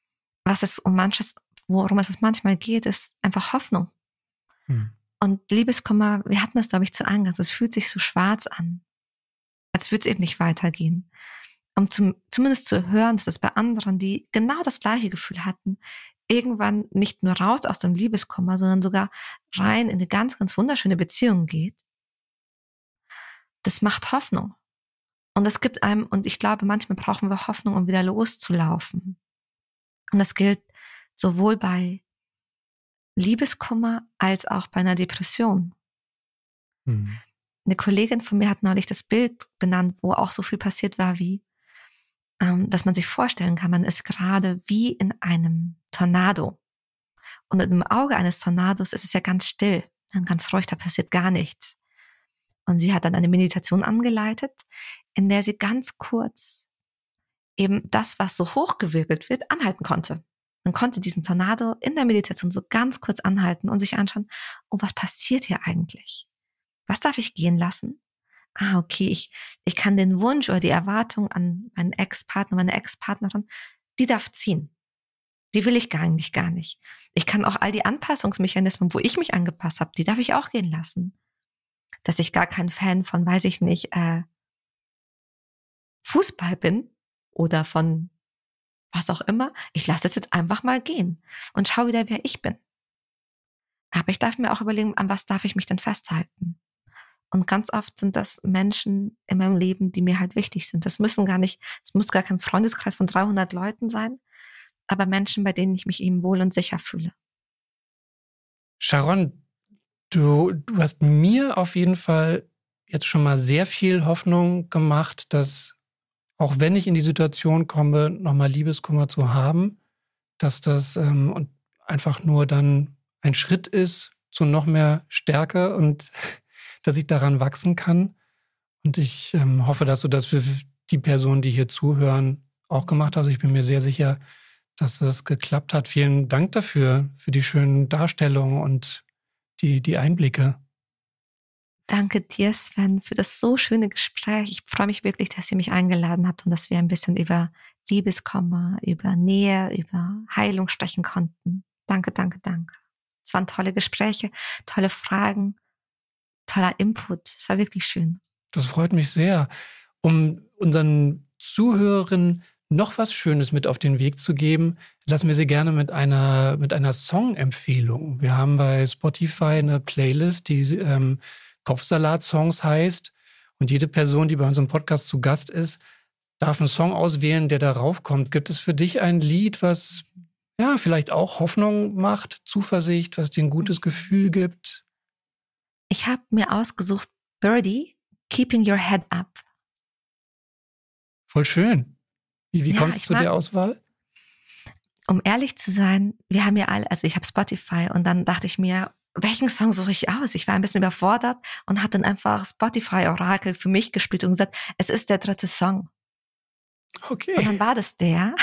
worum es manchmal geht, ist einfach Hoffnung. Und Liebeskummer, wir hatten das, glaube ich, zu Eingangs, es fühlt sich so schwarz an, als würde es eben nicht weitergehen. Um zumindest zu hören, dass es bei anderen, die genau das gleiche Gefühl hatten, irgendwann nicht nur raus aus dem Liebeskummer, sondern sogar rein in eine ganz, ganz wunderschöne Beziehung geht. Das macht Hoffnung. Und es gibt einem, und ich glaube, manchmal brauchen wir Hoffnung, um wieder loszulaufen. Und das gilt sowohl bei Liebeskummer als auch bei einer Depression. Eine Kollegin von mir hat neulich das Bild benannt, wo auch so viel passiert war, wie, dass man sich vorstellen kann, man ist gerade wie in einem Tornado. Und im Auge eines Tornados ist es ja ganz still, ganz ruhig, da passiert gar nichts. Und sie hat dann eine Meditation angeleitet, in der sie ganz kurz eben das, was so hochgewirbelt wird, anhalten konnte. Man konnte diesen Tornado in der Meditation so ganz kurz anhalten und sich anschauen, oh, was passiert hier eigentlich? Was darf ich gehen lassen? Okay, ich kann den Wunsch oder die Erwartung an meinen Ex-Partner, meine Ex-Partnerin, die darf ziehen. Die will ich gar nicht. Ich kann auch all die Anpassungsmechanismen, wo ich mich angepasst habe, die darf ich auch gehen lassen. Dass ich gar kein Fan von, weiß ich nicht, Fußball bin oder von was auch immer. Ich lasse es jetzt einfach mal gehen und schau wieder, wer ich bin. Aber ich darf mir auch überlegen, an was darf ich mich denn festhalten? Und ganz oft sind das Menschen in meinem Leben, die mir halt wichtig sind. Es muss gar kein Freundeskreis von 300 Leuten sein, aber Menschen, bei denen ich mich eben wohl und sicher fühle. Sharon, du hast mir auf jeden Fall jetzt schon mal sehr viel Hoffnung gemacht, dass auch wenn ich in die Situation komme, nochmal Liebeskummer zu haben, dass das und einfach nur dann ein Schritt ist zu noch mehr Stärke und dass ich daran wachsen kann. Und ich hoffe, dass du das für die Personen, die hier zuhören, auch gemacht hast. Ich bin mir sehr sicher, dass das geklappt hat. Vielen Dank dafür, für die schönen Darstellungen und die Einblicke. Danke dir, Sven, für das so schöne Gespräch. Ich freue mich wirklich, dass ihr mich eingeladen habt und dass wir ein bisschen über Liebeskummer, über Nähe, über Heilung sprechen konnten. Danke. Es waren tolle Gespräche, tolle Fragen, toller Input. Es war wirklich schön. Das freut mich sehr. Um unseren Zuhörern noch was Schönes mit auf den Weg zu geben, lassen wir sie gerne mit einer Song-Empfehlung. Wir haben bei Spotify eine Playlist, die Kopfsalat-Songs heißt. Und jede Person, die bei unserem Podcast zu Gast ist, darf einen Song auswählen, der darauf kommt. Gibt es für dich ein Lied, was ja vielleicht auch Hoffnung macht, Zuversicht, was dir ein gutes Gefühl gibt? Ich habe mir ausgesucht Birdie, Keeping Your Head Up. Voll schön. Wie kommst du zu der Auswahl? Um ehrlich zu sein, wir haben ja alle, also ich habe Spotify und dann dachte ich mir, welchen Song suche ich aus? Ich war ein bisschen überfordert und habe dann einfach Spotify-Orakel für mich gespielt und gesagt, es ist der 3. Song. Okay. Und dann war das der.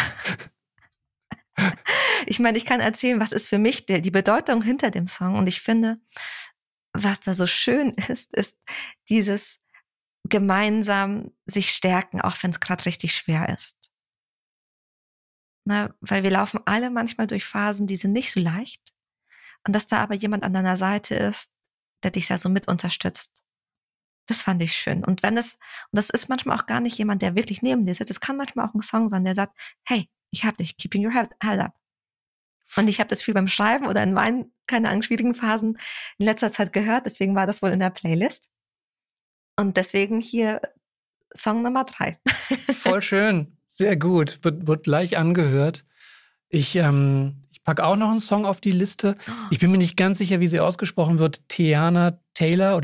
Ich meine, ich kann erzählen, was ist für mich die Bedeutung hinter dem Song. Und ich finde, was da so schön ist dieses gemeinsam sich stärken, auch wenn es gerade richtig schwer ist. Weil wir laufen alle manchmal durch Phasen, die sind nicht so leicht. Und dass da aber jemand an deiner Seite ist, der dich da so mit unterstützt. Das fand ich schön. Und das ist manchmal auch gar nicht jemand, der wirklich neben dir sitzt. Es kann manchmal auch ein Song sein, der sagt, hey, ich hab dich, keeping your head up. Und ich habe das viel beim Schreiben oder in meinen, keine Ahnung, schwierigen Phasen in letzter Zeit gehört. Deswegen war das wohl in der Playlist. Und deswegen hier Song Nummer 3. Voll schön. Sehr gut. Wird gleich angehört. Ich packe auch noch einen Song auf die Liste. Ich bin mir nicht ganz sicher, wie sie ausgesprochen wird. Tiana Taylor,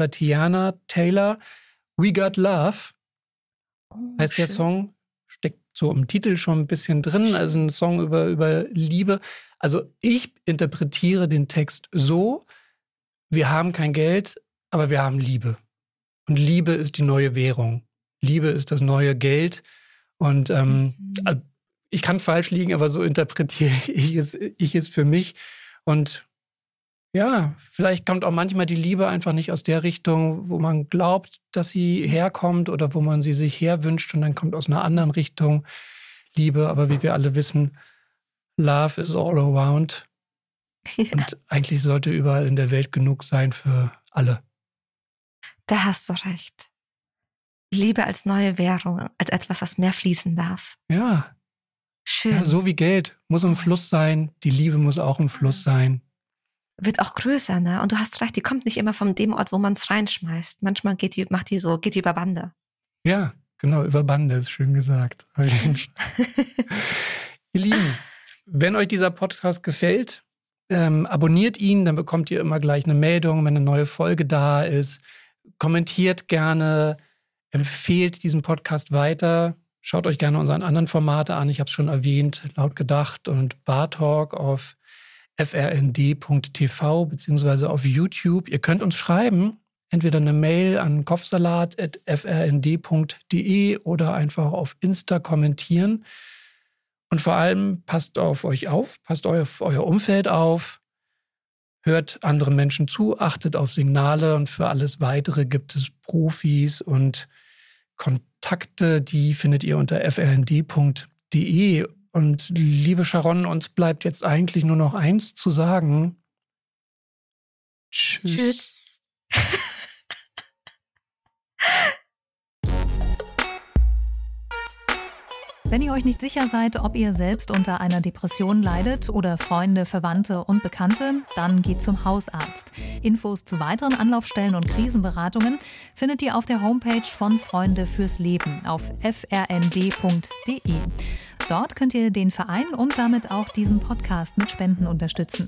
We Got Love heißt schön. Der Song. Steckt so im Titel schon ein bisschen drin. Also ein Song über Liebe. Also ich interpretiere den Text so, wir haben kein Geld, aber wir haben Liebe. Und Liebe ist die neue Währung. Liebe ist das neue Geld. Und ich kann falsch liegen, aber so interpretiere ich es für mich. Und ja, vielleicht kommt auch manchmal die Liebe einfach nicht aus der Richtung, wo man glaubt, dass sie herkommt oder wo man sie sich herwünscht und dann kommt aus einer anderen Richtung Liebe. Aber wie wir alle wissen, Love is all around. Ja. Und eigentlich sollte überall in der Welt genug sein für alle. Da hast du recht. Liebe als neue Währung, als etwas, das mehr fließen darf. Ja. Schön. Ja, so wie Geld muss im Fluss sein, die Liebe muss auch im Fluss sein. Wird auch größer, ne? Und du hast recht, die kommt nicht immer von dem Ort, wo man es reinschmeißt. Manchmal geht die über Bande. Ja, genau, über Bande ist schön gesagt. Ihr Lieben, wenn euch dieser Podcast gefällt, abonniert ihn, dann bekommt ihr immer gleich eine Meldung, wenn eine neue Folge da ist. Kommentiert gerne, empfehlt diesen Podcast weiter. Schaut euch gerne unsere anderen Formate an. Ich habe es schon erwähnt, Laut gedacht und Bar Talk auf frnd.tv beziehungsweise auf YouTube. Ihr könnt uns schreiben, entweder eine Mail an kopfsalat@frnd.de oder einfach auf Insta kommentieren. Und vor allem passt auf euch auf, passt auf euer Umfeld auf, hört anderen Menschen zu, achtet auf Signale und für alles Weitere gibt es Profis und Kontakte, die findet ihr unter frnd.de. Und liebe Sharon, uns bleibt jetzt eigentlich nur noch eins zu sagen. Tschüss. Wenn ihr euch nicht sicher seid, ob ihr selbst unter einer Depression leidet oder Freunde, Verwandte und Bekannte, dann geht zum Hausarzt. Infos zu weiteren Anlaufstellen und Krisenberatungen findet ihr auf der Homepage von Freunde fürs Leben auf frnd.de. Dort könnt ihr den Verein und damit auch diesen Podcast mit Spenden unterstützen.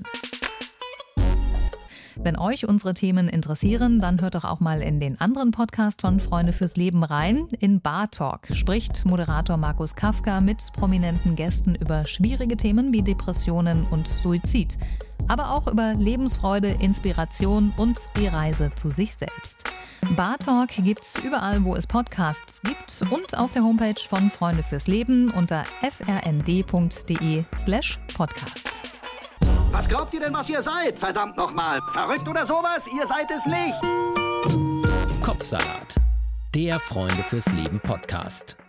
Wenn euch unsere Themen interessieren, dann hört doch auch mal in den anderen Podcast von Freunde fürs Leben rein. In Bar Talk spricht Moderator Markus Kafka mit prominenten Gästen über schwierige Themen wie Depressionen und Suizid. Aber auch über Lebensfreude, Inspiration und die Reise zu sich selbst. Bar Talk gibt's überall, wo es Podcasts gibt und auf der Homepage von Freunde fürs Leben unter frnd.de/podcast. Was glaubt ihr denn, was ihr seid? Verdammt nochmal. Verrückt oder sowas? Ihr seid es nicht. Kopfsalat, der Freunde fürs Leben Podcast.